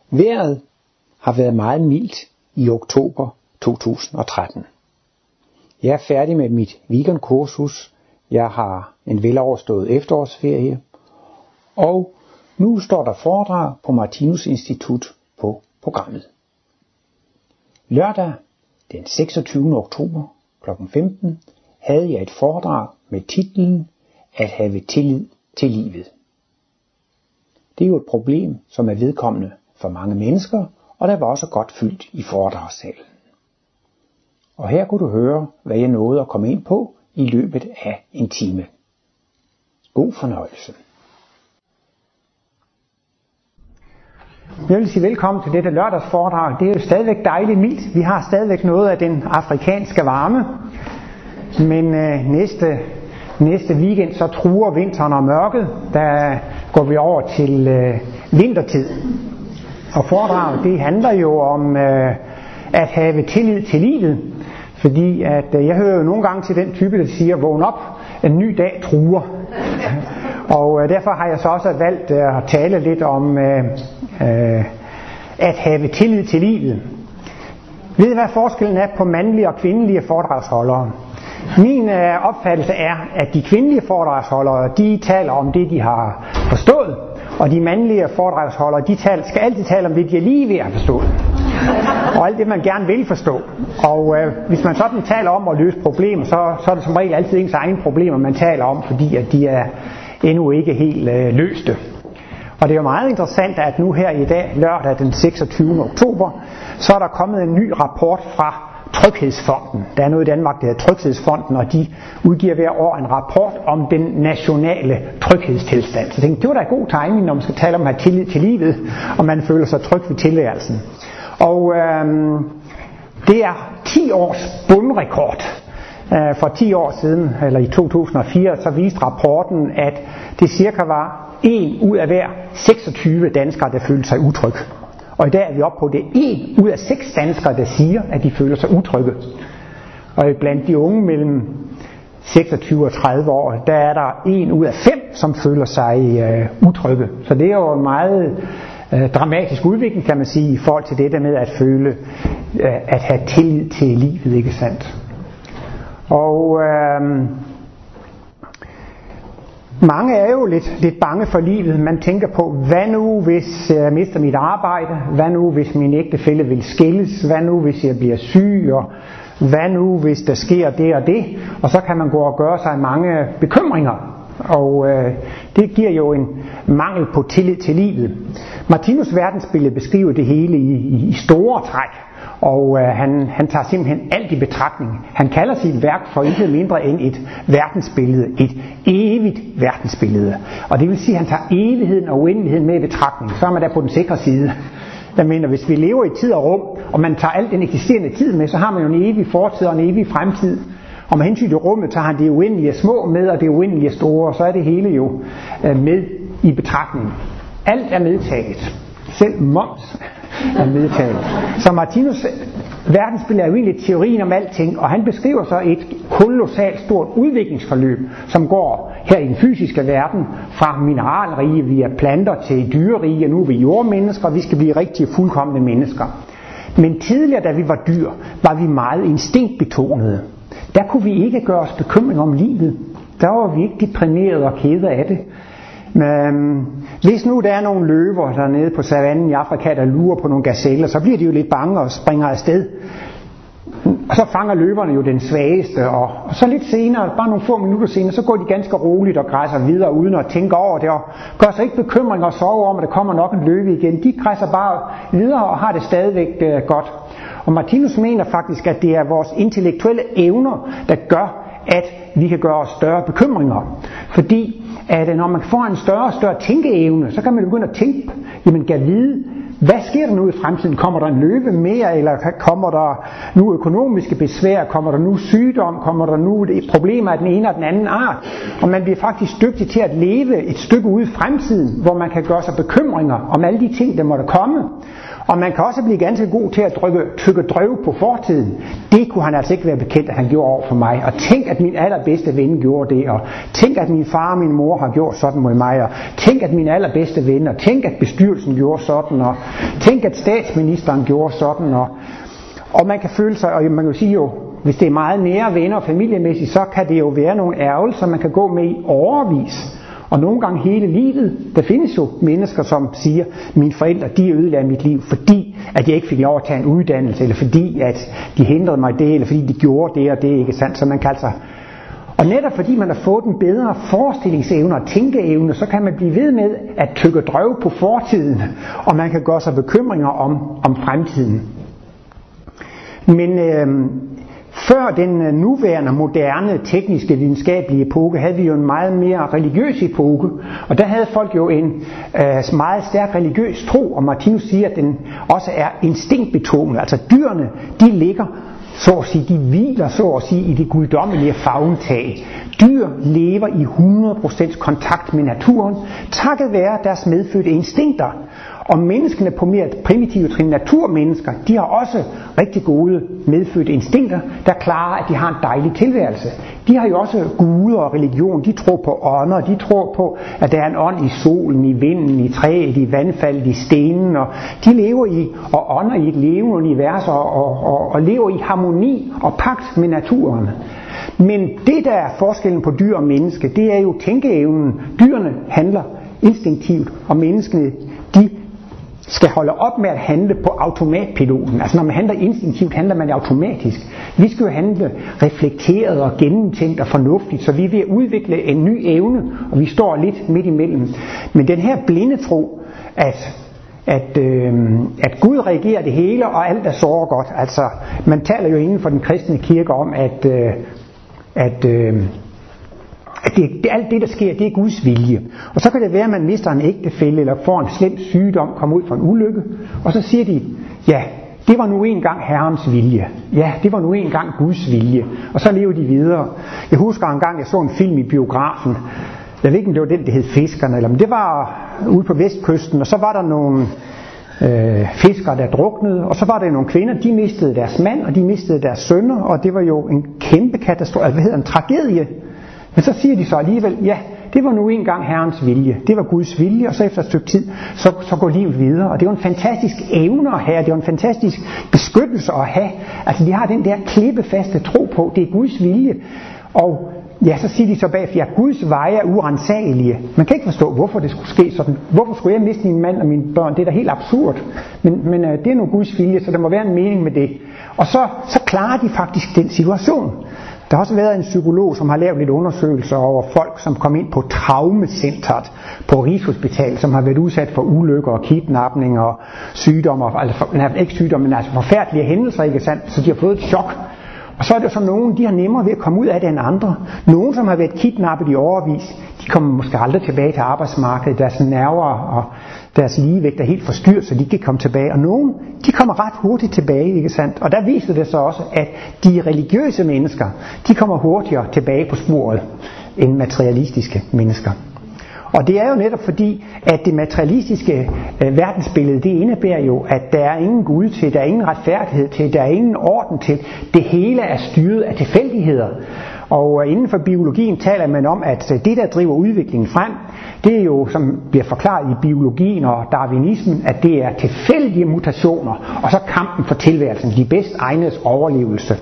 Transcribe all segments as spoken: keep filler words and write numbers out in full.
Vejret har været meget mildt i oktober to tusind og tretten. Jeg er færdig med mit weekendkursus. Jeg har en veloverstået efterårsferie. Og nu står der foredrag på Martinus Institut på programmet. Lørdag den seksogtyvende oktober klokken femten havde jeg et foredrag med titlen At have tillid til livet. Det er jo et problem, som er vedkommende for mange mennesker, og der var også godt fyldt i foredragssalen. Og her kunne du høre, hvad jeg nåede at komme ind på i løbet af en time. God fornøjelse. Jeg vil sige velkommen til dette lørdagsforedrag. Det er jo stadigvæk dejligt mildt. Vi har stadigvæk noget af den afrikanske varme. Men øh, næste, næste weekend så truer vinteren og mørket. Der går vi over til øh, vintertid. Og foredraget det handler jo om øh, at have tillid til livet. Fordi at øh, jeg hører jo nogle gange til den type, der siger, vågn op, en ny dag truer. Og øh, derfor har jeg så også valgt øh, at tale lidt om øh, øh, at have tillid til livet. Ved I, hvad forskellen er på mandlige og kvindelige foredragsholdere? Min øh, opfattelse er, at de kvindelige foredragsholdere, de taler om det, de har forstået. Og de mandlige foredragsholdere, de taler, skal altid tale om det, de er lige ved at have forstået. Og alt det, man gerne vil forstå. Og øh, hvis man sådan taler om at løse problemer, så, så er det som regel altid ens egne problemer, man taler om, fordi at de er endnu ikke helt øh, løste. Og det er jo meget interessant, at nu her i dag, lørdag den seksogtyvende oktober, så er der kommet en ny rapport fra Tryghedsfonden. Der er noget i Danmark, der hedder Tryghedsfonden, og de udgiver hver år en rapport om den nationale tryghedstilstand. Så jeg tænkte, det var da en god timing, når man skal tale om at have tillid til livet, og man føler sig tryg ved tilværelsen. Og øhm, det er ti års bundrekord. Øh, for ti år siden, eller i to tusind og fire, så viste rapporten, at det cirka var en ud af hver seksogtyve danskere, der følte sig utrygge. Og i dag er vi oppe på det en ud af seks danskere, der siger, at de føler sig utrygge. Og blandt de unge mellem seksogtyve og tredive år, der er der en ud af fem, som føler sig øh, utrygge. Så det er jo en meget øh, dramatisk udvikling, kan man sige, i forhold til det der med at føle, øh, at have tillid til livet, ikke sandt? Og øh, mange er jo lidt, lidt bange for livet. Man tænker på, hvad nu hvis jeg mister mit arbejde? Hvad nu hvis min ægtefælle vil skilles? Hvad nu hvis jeg bliver syg? Og hvad nu hvis der sker det og det? Og så kan man gå og gøre sig mange bekymringer. Og øh, det giver jo en mangel på tillid til livet. Martinus verdensbillede beskriver det hele i, i, i store træk. Og øh, han, han tager simpelthen alt i betragtning. Han kalder sit værk for intet mindre end et verdensbillede. Et evigt verdensbillede. Og det vil sige, at han tager evigheden og uendeligheden med i betragtning. Så er man der på den sikre side. Jeg mener, hvis vi lever i tid og rum, og man tager alt den eksisterende tid med, så har man jo en evig fortid og en evig fremtid. Og med hensyn til rummet, tager han det uendelige små med, og det uendelige store, og så er det hele jo øh, med i betragtning. Alt er medtaget. Selv moms er medtaget. Så Martinus verdensbillede er jo egentlig teorien om alting, og han beskriver så et kolossalt stort udviklingsforløb, som går her i den fysiske verden, fra mineralrige via planter til dyrerige, og nu er vi jordmennesker, og vi skal blive rigtig fuldkomne mennesker. Men tidligere, da vi var dyr, var vi meget instinktbetonede. Der kunne vi ikke gøre os bekymring om livet. Der var vi ikke deprimerede og kede af det. Men hvis nu der er nogle løver dernede på savannen i Afrika, der lurer på nogle gazeller, så bliver de jo lidt bange og springer afsted. Og så fanger løverne jo den svageste, og, og så lidt senere, bare nogle få minutter senere, så går de ganske roligt og græsser videre uden at tænke over det, og gør sig ikke bekymring og sove om, at der kommer nok en løve igen. De græsser bare videre og har det stadigvæk øh, godt. Og Martinus mener faktisk, at det er vores intellektuelle evner, der gør, at vi kan gøre os større bekymringer. Fordi at når man får en større og større tænkeevne, så kan man begynde at tænke, jamen kan vide, hvad sker der nu i fremtiden? Kommer der en løve mere, eller kommer der nu økonomiske besvær? Kommer der nu sygdom? Kommer der nu problemer af den ene og den anden art? Og man bliver faktisk dygtig til at leve et stykke ude i fremtiden, hvor man kan gøre sig bekymringer om alle de ting, der måtte komme. Og man kan også blive ganske god til at trykke, tykke drøve på fortiden. Det kunne han altså ikke være bekendt, at han gjorde over for mig. Og tænk, at min allerbedste ven gjorde det. Og tænk, at min far og min mor har gjort sådan mod mig. Og tænk, at min allerbedste ven. Og tænk, at bestyrelsen gjorde sådan. Og tænk, at statsministeren gjorde sådan. Og, og man kan føle sig, og man kan jo sige jo, hvis det er meget nære venner og familiemæssigt, så kan det jo være nogle ærgelser, man kan gå med i årevis. Og nogle gange hele livet. Der findes jo mennesker, som siger, mine forældre, de ødelagde mit liv, fordi at jeg ikke fik lov at tage en uddannelse, eller fordi at de hindrede mig det, eller fordi de gjorde det og det, ikke sandt? Så man kan altså... Og netop fordi man har fået en bedre forestillingsevne og tænkeevne, så kan man blive ved med at tykke drøv på fortiden, og man kan gøre sig bekymringer om, om fremtiden. Men øh, før den nuværende, moderne, tekniske, videnskabelige epoke, havde vi jo en meget mere religiøs epoke, og der havde folk jo en øh, meget stærk religiøs tro, og Martinus siger, at den også er instinktbetonet. Altså dyrene, de ligger, så at sige, de hviler, så at sige, i det guddommelige favntag. Dyr lever i hundrede procent kontakt med naturen, takket være deres medfødte instinkter. Og menneskene på mere primitive trin, naturmennesker, de har også rigtig gode medfødte instinkter, der klarer, at de har en dejlig tilværelse. De har jo også guder og religion, de tror på ånder, de tror på, at der er en ånd i solen, i vinden, i træet, i vandfaldet, i stenen, og de lever i og ånder i et levende univers og, og, og, og lever i harmoni og pagt med naturen. Men det, der er forskellen på dyr og menneske, det er jo tænkeevnen. Dyrene handler instinktivt, og menneskene, de skal holde op med at handle på automatpiloten. Altså når man handler instinktivt, handler man automatisk. Vi skal jo handle reflekteret og gennemtænkt og fornuftigt, så vi er ved at udvikle en ny evne, og vi står lidt midt imellem. Men den her blinde tro, at, at, øh, at Gud regerer det hele, og alt er så godt. Altså man taler jo inden for den kristne kirke om, at, øh, at øh, at det, det, alt det, der sker, det er Guds vilje. Og så kan det være, at man mister en ægtefælle, eller får en slem sygdom, kommer ud for en ulykke, og så siger de, ja, det var nu engang Herrens vilje. Ja, det var nu engang Guds vilje. Og så lever de videre. Jeg husker en gang, jeg så en film i biografen. Jeg ved ikke, om det var den, der hed Fiskerne, eller men det var ude på vestkysten, og så var der nogle øh, fiskere, der druknede, og så var der nogle kvinder, de mistede deres mand, og de mistede deres sønner, og det var jo en kæmpe katastrofe, altså hvad hedder en tragedie. Men så siger de så alligevel, ja, det var nu engang Herrens vilje. Det var Guds vilje, og så efter et stykke tid, så, så går livet videre. Og det er jo en fantastisk evne at have, det er jo en fantastisk beskyttelse at have. Altså de har den der klippefaste tro på, det er Guds vilje. Og ja, så siger de så bagefter, ja, Guds veje er urensagelige. Man kan ikke forstå, hvorfor det skulle ske sådan. Hvorfor skulle jeg miste min mand og mine børn? Det er da helt absurd. Men, men det er nu Guds vilje, så der må være en mening med det. Og så, så klarer de faktisk den situation. Der har også været en psykolog, som har lavet lidt undersøgelser over folk, som kom ind på traumecentret på Rigshospitalet, som har været udsat for ulykker og kidnapninger og sygdomme, altså ikke sygdomme, men altså forfærdelige hændelser, ikke sandt? Så de har fået et chok. Og så er det så nogen, de har nemmere ved at komme ud af det end andre. Nogen, som har været kidnappet i årevis, de kommer måske aldrig tilbage til arbejdsmarkedet. Deres nerver og deres ligevægt er helt forstyrret, så de kan komme tilbage. Og nogen, de kommer ret hurtigt tilbage, ikke sandt? Og der viser det så også, at de religiøse mennesker, de kommer hurtigere tilbage på sporet end materialistiske mennesker. Og det er jo netop fordi, at det materialistiske øh, verdensbillede, det indebærer jo, at der er ingen Gud til, der er ingen retfærdighed til, der er ingen orden til. Det hele er styret af tilfældigheder. Og øh, inden for biologien taler man om, at øh, det, der driver udviklingen frem, det er jo, som bliver forklaret i biologien og darwinismen, at det er tilfældige mutationer, og så kampen for tilværelsen, de bedst egnedes overlevelse.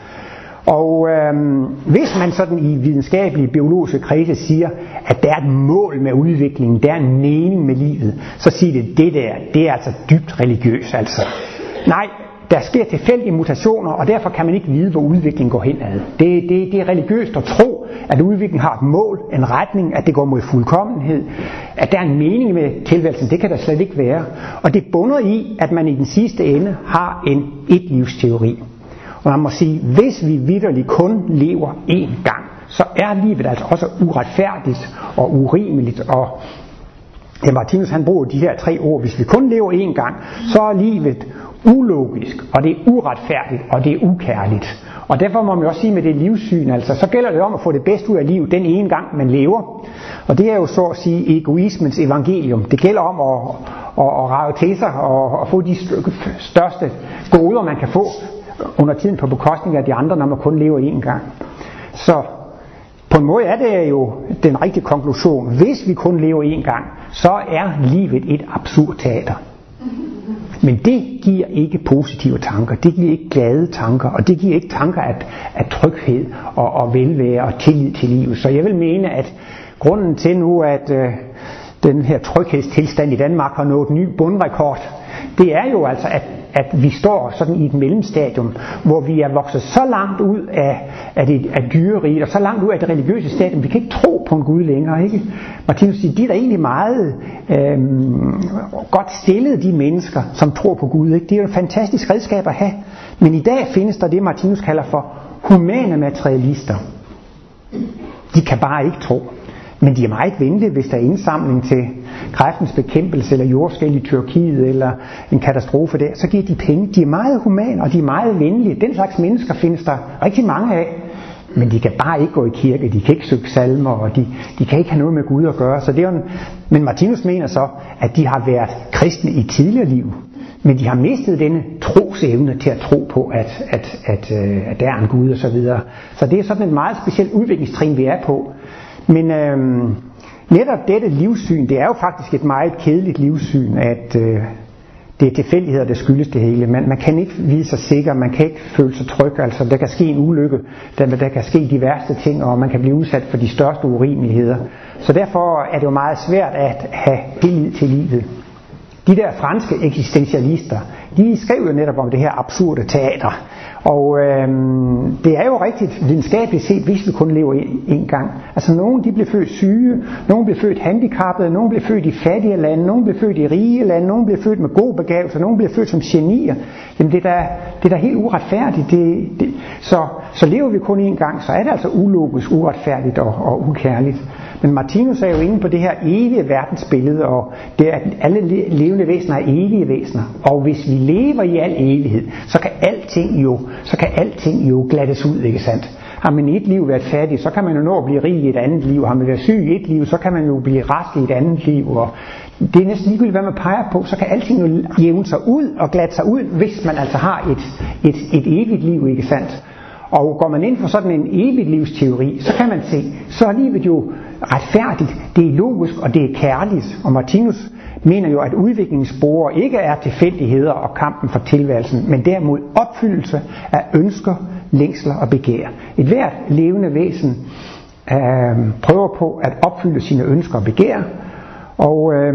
Og øhm, hvis man sådan i videnskabelige biologiske kredse siger, at der er et mål med udviklingen, der er en mening med livet, så siger det, det der, det er altså dybt religiøst. Altså. Nej, der sker tilfældige mutationer, og derfor kan man ikke vide, hvor udviklingen går henad. Det, det, det er religiøst at tro, at udviklingen har et mål, en retning, at det går mod fuldkommenhed, at der er en mening med tilværelsen, det kan der slet ikke være. Og det bunder i, at man i den sidste ende har en etlivsteori. Og man må sige, hvis vi vitterligt kun lever én gang, så er livet altså også uretfærdigt og urimeligt. Og ja, Martinus han bruger de her tre ord, hvis vi kun lever én gang, så er livet ulogisk, og det er uretfærdigt, og det er ukærligt. Og derfor må man også sige med det livssyn, altså, så gælder det om at få det bedste ud af livet den ene gang, man lever. Og det er jo så at sige egoismens evangelium. Det gælder om at, og, og rage til sig og, og få de største goder, man kan få under tiden på bekostning af de andre, når man kun lever én gang. Så på en måde er det jo den rigtige konklusion. Hvis vi kun lever én gang, så er livet et absurd teater. Men det giver ikke positive tanker, det giver ikke glade tanker, og det giver ikke tanker af, af tryghed og, og velvære og tillid til livet. Så jeg vil mene, at grunden til nu, at øh, den her tryghedstilstand i Danmark har nået ny bundrekord, det er jo altså, at, at vi står sådan i et mellemstadium, hvor vi er vokset så langt ud af, af, det, af dyreriget, og så langt ud af det religiøse stadium, vi kan ikke tro på en Gud længere, ikke? Martinus siger, de er da egentlig meget øh, godt stillede, de mennesker, som tror på Gud, ikke? Det er jo et fantastisk redskab at have, men i dag findes der det, Martinus kalder for humane materialister. De kan bare ikke tro. Men de er meget venlige, hvis der er indsamling til kræftens bekæmpelse, eller jordskælv i Tyrkiet, eller en katastrofe der, så giver de penge. De er meget humane, og de er meget venlige. Den slags mennesker findes der rigtig mange af, men de kan bare ikke gå i kirke, de kan ikke synge salmer, og de, de kan ikke have noget med Gud at gøre. Så det er jo en... Men Martinus mener så, at de har været kristne i tidligere liv, men de har mistet denne trosevne til at tro på, at, at, at, at der er en Gud og så videre. Så det er sådan et meget specielt udviklingstrin, vi er på. Men øhm, netop dette livssyn, det er jo faktisk et meget kedeligt livssyn, at øh, det er tilfældigheder, der skyldes det hele. Man, man kan ikke vide sig sikker, man kan ikke føle sig tryg, altså der kan ske en ulykke, der, der kan ske de værste ting, og man kan blive udsat for de største urimeligheder. Så derfor er det jo meget svært at have tillid til livet. De der franske eksistentialister, de skrev jo netop om det her absurde teater. Og øhm, det er jo rigtigt videnskabeligt set, hvis vi kun lever en gang. Altså nogen de blev født syge, nogen blev født handicappede, nogen blev født i fattige lande, nogen blev født i rige lande, nogen blev født med god begavelse, nogen blev født som genier. Jamen det er da, det er da helt uretfærdigt. Det, det, så, så lever vi kun en gang, så er det altså ulogisk, uretfærdigt og, og ukærligt. Men Martinus er jo inde på det her evige verdensbillede, og det er, at alle levende væsener er evige væsener. Og hvis vi lever i al evighed, så kan alting jo, så kan alting jo glattes ud, ikke sandt? Har man i et liv været fattig, så kan man jo nå at blive rig i et andet liv. Har man været syg i et liv, så kan man jo blive rask i et andet liv. Og det er næsten ligegyldigt, hvad man peger på, så kan alting jo jævne sig ud og glatte sig ud, hvis man altså har et, et, et evigt liv, ikke sandt? Og går man ind for sådan en evigt livsteori, så kan man se, så er livet jo retfærdigt, det er logisk og det er kærligt. Og Martinus mener jo, at udviklingsspor ikke er tilfældigheder og kampen for tilværelsen, men derimod opfyldelse af ønsker, længsler og begær. Et hvert levende væsen øh, prøver på at opfylde sine ønsker og begær, og øh,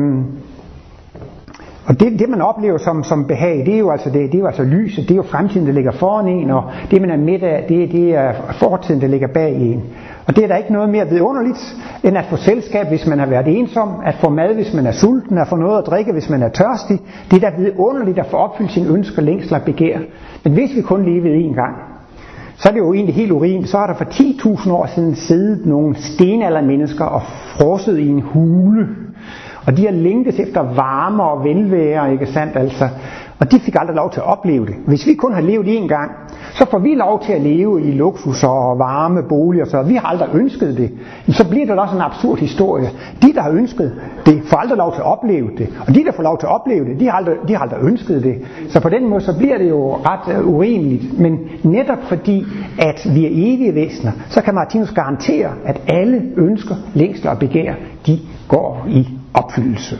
Og det, det man oplever som, som behag, det er jo altså, det, det er jo altså lyset, det er jo fremtiden, der ligger foran en, og det man er midt af, det, det er fortiden, der ligger bag en. Og det er der ikke noget mere vidunderligt, end at få selskab, hvis man har været ensom, at få mad, hvis man er sulten, at få noget at drikke, hvis man er tørstig. Det er da vidunderligt at få opfyldt sine ønsker, længsler og begær. Men hvis vi kun levede en gang, så er det jo egentlig helt urimeligt. Så er der for ti tusind år siden siddet nogle stenaldermennesker og frosset i en hule. Og de har længtes efter varme og velvære, ikke sandt altså. Og de fik aldrig lov til at opleve det. Hvis vi kun har levet én gang, så får vi lov til at leve i luksus og varme boliger, så vi har aldrig ønsket det. Så bliver det også en absurd historie. De, der har ønsket det, får aldrig lov til at opleve det. Og de, der får lov til at opleve det, de har aldrig, de har aldrig ønsket det. Så på den måde, så bliver det jo ret uh, urimeligt. Men netop fordi, at vi er evige væsener, så kan Martinus garantere, at alle ønsker, længsler og begær, de går i opfyldelse.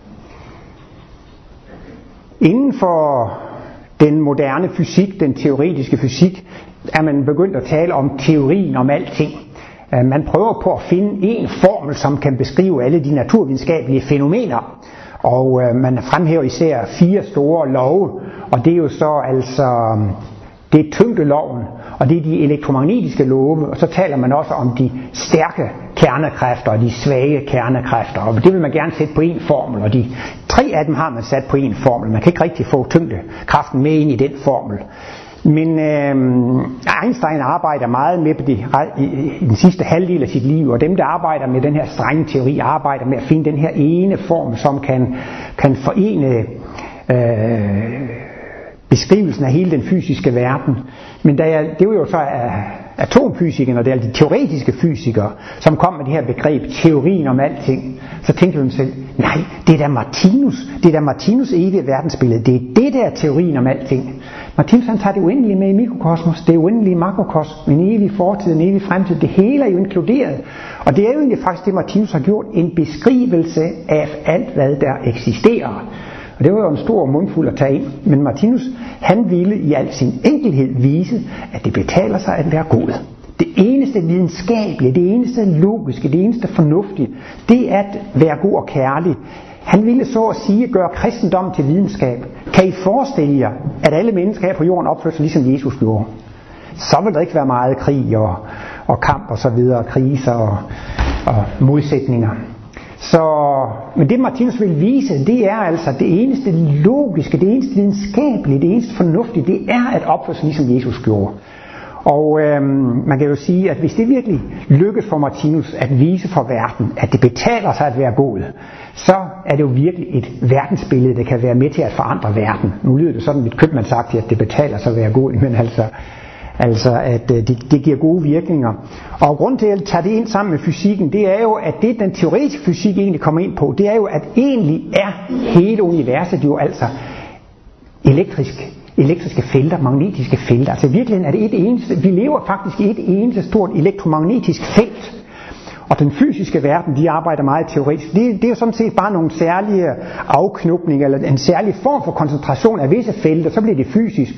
Inden for den moderne fysik, den teoretiske fysik, er man begyndt at tale om teorien om alting. Man prøver på at finde en formel, som kan beskrive alle de naturvidenskabelige fænomener. Og man fremhæver især fire store love, og det er jo så altså, det er tyngdeloven, og det er de elektromagnetiske love, og så taler man også om de stærke kernekræfter og de svage kernekræfter, og det vil man gerne sætte på en formel, og de tre af dem har man sat på en formel. Man kan ikke rigtig få tyngdekraften med ind i den formel. Men øh, Einstein arbejder meget med det i, i den sidste halvdel af sit liv, og dem der arbejder med den her strenge teori, arbejder med at finde den her ene form, som kan, kan forene øh, beskrivelsen af hele den fysiske verden. Men da jeg, det var jo så uh, atomfysikerne, og det er de teoretiske fysikere, som kom med det her begreb, teorien om alting, så tænkte vi selv, nej, det er da Martinus, det er da Martinus evige verdensbillede, det er det der teorien om alting. Martinus han tager det uendelige med i mikrokosmos, det uendelige makrokosmos, en evig fortid, en evig fremtid, det hele er jo inkluderet. Og det er jo egentlig faktisk det, Martinus har gjort, en beskrivelse af alt, hvad der eksisterer. Og det var jo en stor mundfuld at tage ind, men Martinus, han ville i al sin enkelhed vise, at det betaler sig at være god. Det eneste videnskabelige, det eneste logiske, det eneste fornuftige, det er at være god og kærlig. Han ville så at sige gøre kristendommen til videnskab. Kan I forestille jer, at alle mennesker her på jorden opfører sig ligesom Jesus gjorde? Så vil der ikke være meget krig og, og kamp og så videre, kriser og, og modsætninger. Så, men det Martinus vil vise, det er altså det eneste logiske, det eneste videnskabelige, det eneste fornuftige, det er at opføre sig ligesom Jesus gjorde. Og øhm, man kan jo sige, at hvis det virkelig lykkes for Martinus at vise for verden, at det betaler sig at være god, så er det jo virkelig et verdensbillede, der kan være med til at forandre verden. Nu lyder det sådan lidt købmandsagtigt, at det betaler sig at være god, men altså, altså at det, det giver gode virkninger. Og grunden til at tage det ind sammen med fysikken, det er jo, at det den teoretiske fysik egentlig kommer ind på, det er jo, at egentlig er hele universet jo altså elektrisk. elektriske felter, magnetiske felter. Altså i virkeligheden er det et eneste, vi lever faktisk i et eneste stort elektromagnetisk felt. Og den fysiske verden, de arbejder meget teoretisk. Det, det er jo sådan set bare nogle særlige afknopninger, eller en særlig form for koncentration af visse felter, så bliver det fysisk.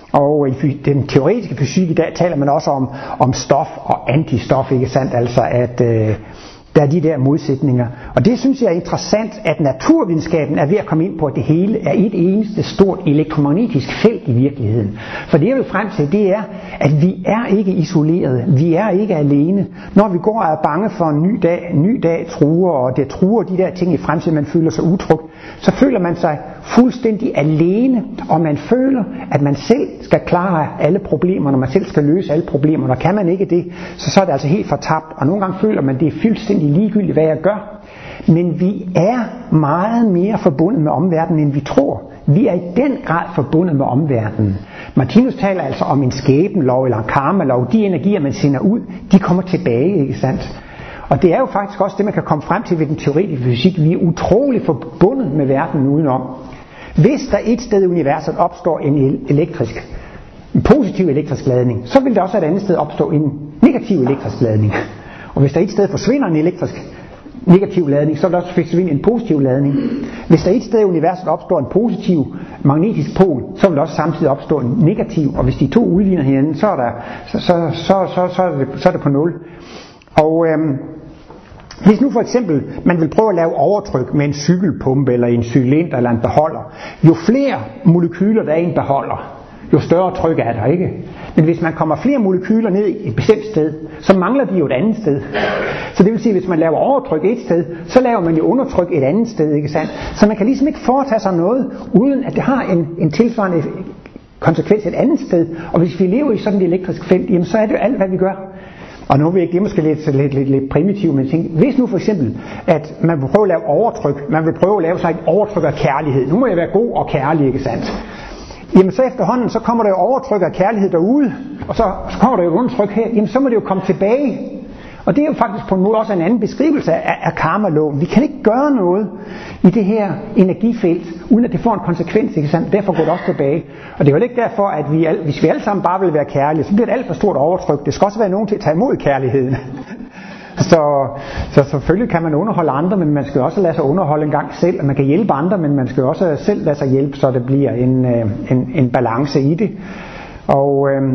Og i den teoretiske fysik i dag taler man også om, om stof og antistof, ikke sandt? Altså at øh, der er de der modsætninger. Og det synes jeg er interessant, at naturvidenskaben er ved at komme ind på, at det hele er et eneste stort elektromagnetisk felt i virkeligheden. For det jeg vil frem til, det er, at vi er ikke isolerede. Vi er ikke alene. Når vi går og er bange for en ny dag, en ny dag truer, og det truer de der ting i fremtiden, man føler sig utryg, så føler man sig fuldstændig alene, og man føler, at man selv skal klare alle problemer, når man selv skal løse alle problemer. Når kan man ikke det, så, så er det altså helt fortabt. Og nogle gange føler man, det er fuldstændig ligegyldigt, hvad jeg gør. Men vi er meget mere forbundet med omverdenen, end vi tror. Vi er i den grad forbundet med omverdenen. Martinus taler altså om en skæbnelov eller en karmalov. De energier, man sender ud, de kommer tilbage, ikke sandt? Og det er jo faktisk også det, man kan komme frem til ved den teoretiske fysik. Vi er utroligt forbundet med verden udenom. Hvis der et sted i universet opstår en elektrisk, en positiv elektrisk ladning, så vil der også et andet sted opstå en negativ elektrisk ladning. Og hvis der et sted forsvinder en elektrisk negativ ladning, så vil der også forsvinde en positiv ladning. Hvis der et sted i universet opstår en positiv magnetisk pol, så vil der også samtidig opstå en negativ. Og hvis de to udligner hinanden, så er, der, så, så, så, så, så, er, det, så er det på nul. Og øhm, hvis nu for eksempel man vil prøve at lave overtryk med en cykelpumpe eller en cylinder eller en beholder, jo flere molekyler der er i en beholder, jo større tryk er der, ikke? Men hvis man kommer flere molekyler ned i et bestemt sted, så mangler de jo et andet sted. Så det vil sige, at hvis man laver overtryk et sted, så laver man jo undertryk et andet sted, ikke sandt? Så man kan ligesom ikke foretage sig noget, uden at det har en, en tilsvarende konsekvens et andet sted. Og hvis vi lever i sådan et elektrisk felt, jamen så er det jo alt, hvad vi gør. Og nu vil jeg ikke, det er måske lidt, lidt, lidt, lidt primitivt, men tænk, hvis nu for eksempel, at man vil prøve at lave overtryk, man vil prøve at lave sig et overtryk af kærlighed. Nu må jeg være god og kærlig, ikke sandt? Jamen så efterhånden, så kommer der jo overtryk af kærlighed derude, og så, så kommer der jo undertryk her, jamen så må det jo komme tilbage. Og det er jo faktisk på en måde også en anden beskrivelse af, af karmaloven. Vi kan ikke gøre noget i det her energifelt, uden at det får en konsekvens, ikke sandt? Derfor går det også tilbage. Og det er jo ikke derfor, at vi, hvis vi alle sammen bare vil være kærlige, så bliver det alt for stort overtryk. Det skal også være nogen til at tage imod kærligheden. Så, så selvfølgelig kan man underholde andre, men man skal også lade sig underholde en gang selv. Man kan hjælpe andre, men man skal også selv lade sig hjælpe, så det bliver en, en, en balance i det. Og øh,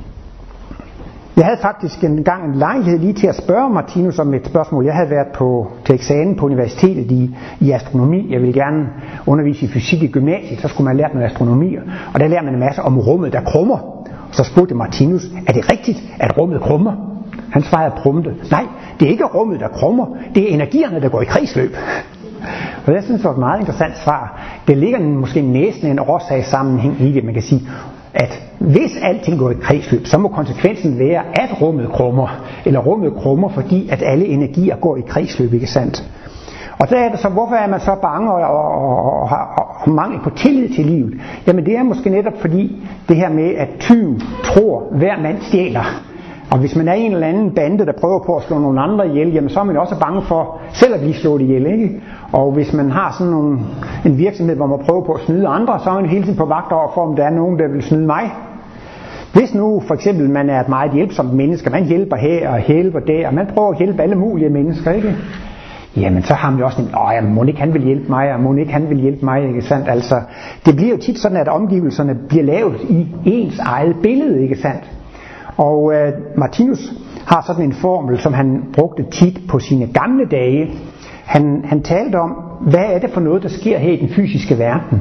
jeg havde faktisk en gang en lejlighed lige til at spørge Martinus om et spørgsmål. Jeg havde været på, til eksamen på universitetet i, i astronomi. Jeg ville gerne undervise i fysik i gymnasiet, så skulle man lære noget astronomi. Og der lærer man en masse om rummet, der krummer. Og så spurgte Martinus, er det rigtigt, at rummet krummer? Han svarede prompte, nej, det er ikke rummet, der krummer, det er energierne, der går i kredsløb. Og jeg synes, det var et meget interessant svar. Det ligger måske næsten en årsagssammenhæng i det, man kan sige, at hvis alting går i kredsløb, så må konsekvensen være, at rummet krummer, eller rummet krummer, fordi at alle energier går i kredsløb, ikke sandt? Og der er det så, hvorfor er man så bange og, og, og, og, og mangel på tillid til livet? Jamen det er måske netop fordi det her med, at tyv tror, hver mand stjæler. Og hvis man er en eller anden bande, der prøver på at slå nogle andre ihjel, jamen så er man også bange for selv at blive slået ihjel, ikke? Og hvis man har sådan nogle, en virksomhed, hvor man prøver på at snyde andre, så er man hele tiden på vagt over for, om der er nogen, der vil snyde mig. Hvis nu for eksempel man er et meget hjælpsomt menneske, man hjælper her og hjælper der, og man prøver at hjælpe alle mulige mennesker, ikke? Jamen så har man jo også en, åh, jamen, må ikke han vil hjælpe mig, og må ikke han vil hjælpe mig, ikke sandt? Altså, det bliver jo tit sådan, at omgivelserne bliver lavet i ens eget billede, ikke sandt? Og øh, Martinus har sådan en formel, som han brugte tit på sine gamle dage. Han, han talte om, hvad er det for noget, der sker her i den fysiske verden?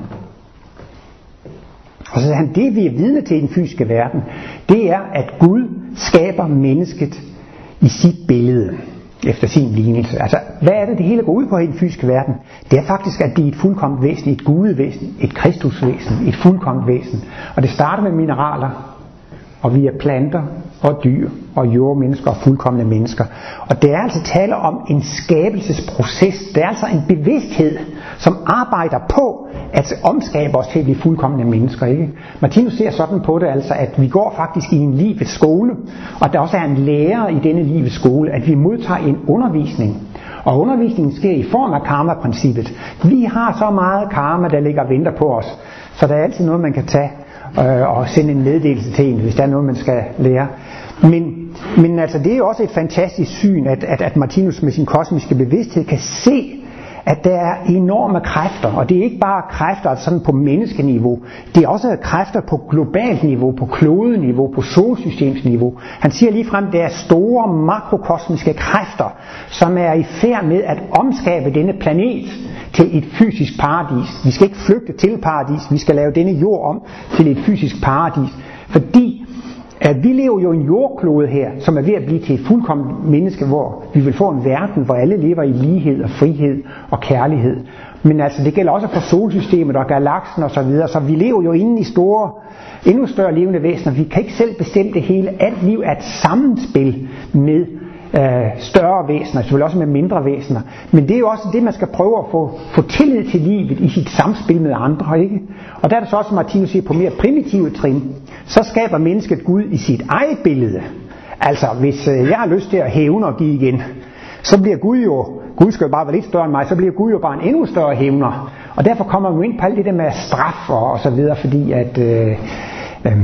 Og så sagde han, det vi er vidne til i den fysiske verden, det er, at Gud skaber mennesket i sit billede, efter sin lignelse. Altså, hvad er det, det hele går ud på i den fysiske verden? Det er faktisk at blive et fuldkomment væsen, et gudevæsen, et kristusvæsen, et fuldkomment væsen. Og det starter med mineraler, og vi er planter og dyr og jordmennesker og fuldkomne mennesker. Og det er altså tale om en skabelsesproces. Det er altså en bevidsthed, som arbejder på at omskabe os til at blive fuldkomne mennesker, ikke? Martinus ser sådan på det, altså at vi går faktisk i en livets skole, og der også er en lærer i denne livets skole, at vi modtager en undervisning. Og undervisningen sker i form af karma-princippet. Vi har så meget karma, der ligger og venter på os, så der er altid noget, man kan tage øh, og sende en meddelelse til en, hvis der er noget, man skal lære. Men, men altså, det er jo også et fantastisk syn, at, at, at Martinus med sin kosmiske bevidsthed kan se, at der er enorme kræfter, og det er ikke bare kræfter sådan på menneskeniveau, det er også kræfter på globalt niveau, på klodeniveau, på solsystemsniveau. Han siger ligefrem, at der er store makrokosmiske kræfter, som er i færd med at omskabe denne planet til et fysisk paradis. Vi skal ikke flygte til paradis, vi skal lave denne jord om til et fysisk paradis, fordi at vi lever jo i en jordklode her, som er ved at blive til et fuldkomment menneske, hvor vi vil få en verden, hvor alle lever i lighed og frihed og kærlighed. Men altså, det gælder også for solsystemet og galaksen og så videre, så vi lever jo inde i store, endnu større levende væsener. Vi kan ikke selv bestemme det hele. Alt liv er et sammenspil med øh, større væsener, selvfølgelig også med mindre væsener. Men det er jo også det, man skal prøve at få, få tillid til livet i sit samspil med andre, ikke? Og der er det så også, Martinus siger, på mere primitive trin, så skaber mennesket Gud i sit eget billede. Altså, hvis øh, jeg har lyst til at hævne og give igen, så bliver Gud jo, Gud skal jo bare være lidt større end mig, så bliver Gud jo bare en endnu større hævner. Og derfor kommer man ind på alt det der med straf og, og så videre, fordi at øh, øh,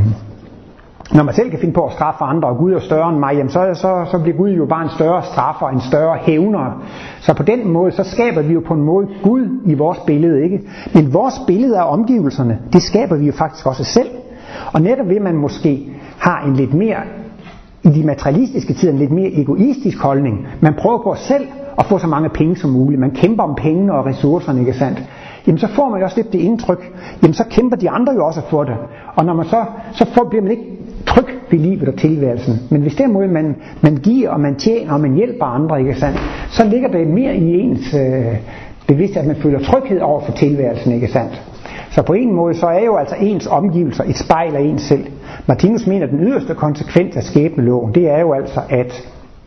når man selv kan finde på at straffe andre, og Gud er større end mig, jamen så, så, så bliver Gud jo bare en større straffer, en større hævner. Så på den måde, så skaber vi jo på en måde Gud i vores billede, ikke? Men vores billede af omgivelserne, det skaber vi jo faktisk også selv. Og netop ved, man måske har en lidt mere, i de materialistiske tider, en lidt mere egoistisk holdning. Man prøver på selv at få så mange penge som muligt. Man kæmper om pengene og ressourcerne, ikke sandt? Jamen så får man jo også lidt det indtryk, jamen så kæmper de andre jo også for det. Og når man så, så får, bliver man ikke tryg ved livet og tilværelsen. Men hvis derimod man, man giver, og man tjener, og man hjælper andre, ikke sandt? Så ligger det mere i ens øh, bevidsthed, at man føler tryghed over for tilværelsen, ikke sandt? Så på en måde, så er jo altså ens omgivelser et spejl af ens selv. Martinus mener, at den yderste konsekvens af skæbneloven, det er jo altså, at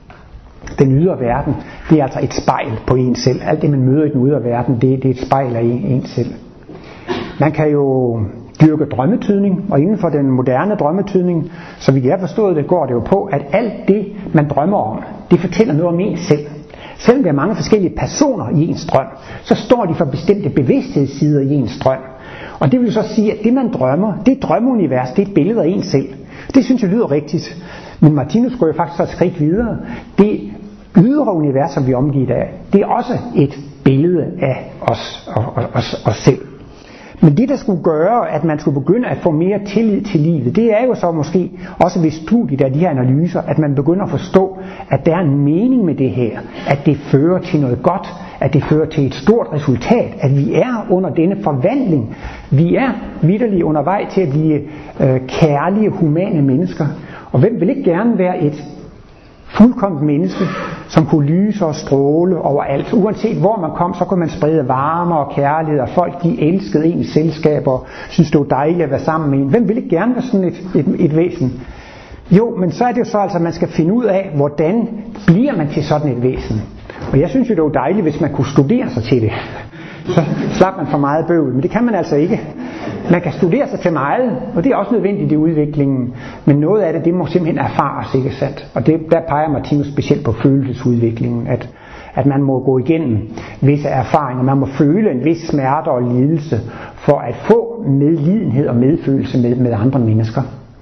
den ydre verden, det er altså et spejl på ens selv. Alt det, man møder i den ydre verden, det, det er et spejl af ens selv. Man kan jo dyrke drømmetydning, og inden for den moderne drømmetydning, så vidt jeg forstået det, går det jo på, at alt det, man drømmer om, det fortæller noget om ens selv. Selvom der er mange forskellige personer i ens drøm, så står de for bestemte bevidsthedssider i ens drøm. Og det vil så sige, at det man drømmer, det drømmeunivers, det er et billede af ens selv. Det synes jeg lyder rigtigt. Men Martinus går jo faktisk et skridt videre. Det ydre univers, som vi er omgivet af, det er også et billede af os, os, os, os selv. Men det, der skulle gøre, at man skulle begynde at få mere tillid til livet, det er jo så måske også ved studiet af de her analyser, at man begynder at forstå, at der er en mening med det her, at det fører til noget godt, at det fører til et stort resultat, at vi er under denne forvandling. Vi er vitterligt under vej til at blive øh, kærlige, humane mennesker. Og hvem vil ikke gerne være et fuldkomment menneske, som kunne lyse og stråle overalt. Uanset hvor man kom, så kunne man sprede varme og kærlighed, og folk de elskede ens selskab og synes det var dejligt at være sammen med en. Hvem vil ikke gerne være sådan et, et, et væsen? Jo, men så er det jo så altså, at man skal finde ud af, hvordan bliver man til sådan et væsen. Og jeg synes jo, det var dejligt, hvis man kunne studere sig til det. Så slap man for meget bøvl, men det kan man altså ikke. Man kan studere sig til meget, og det er også nødvendigt i udviklingen, men noget af det, det må simpelthen erfares, ikke sandt? Og det, der peger Martinus specielt på følelsesudviklingen, at, at man må gå igennem visse erfaringer, man må føle en vis smerte og lidelse, for at få medlidenhed og medfølelse med, med andre mennesker.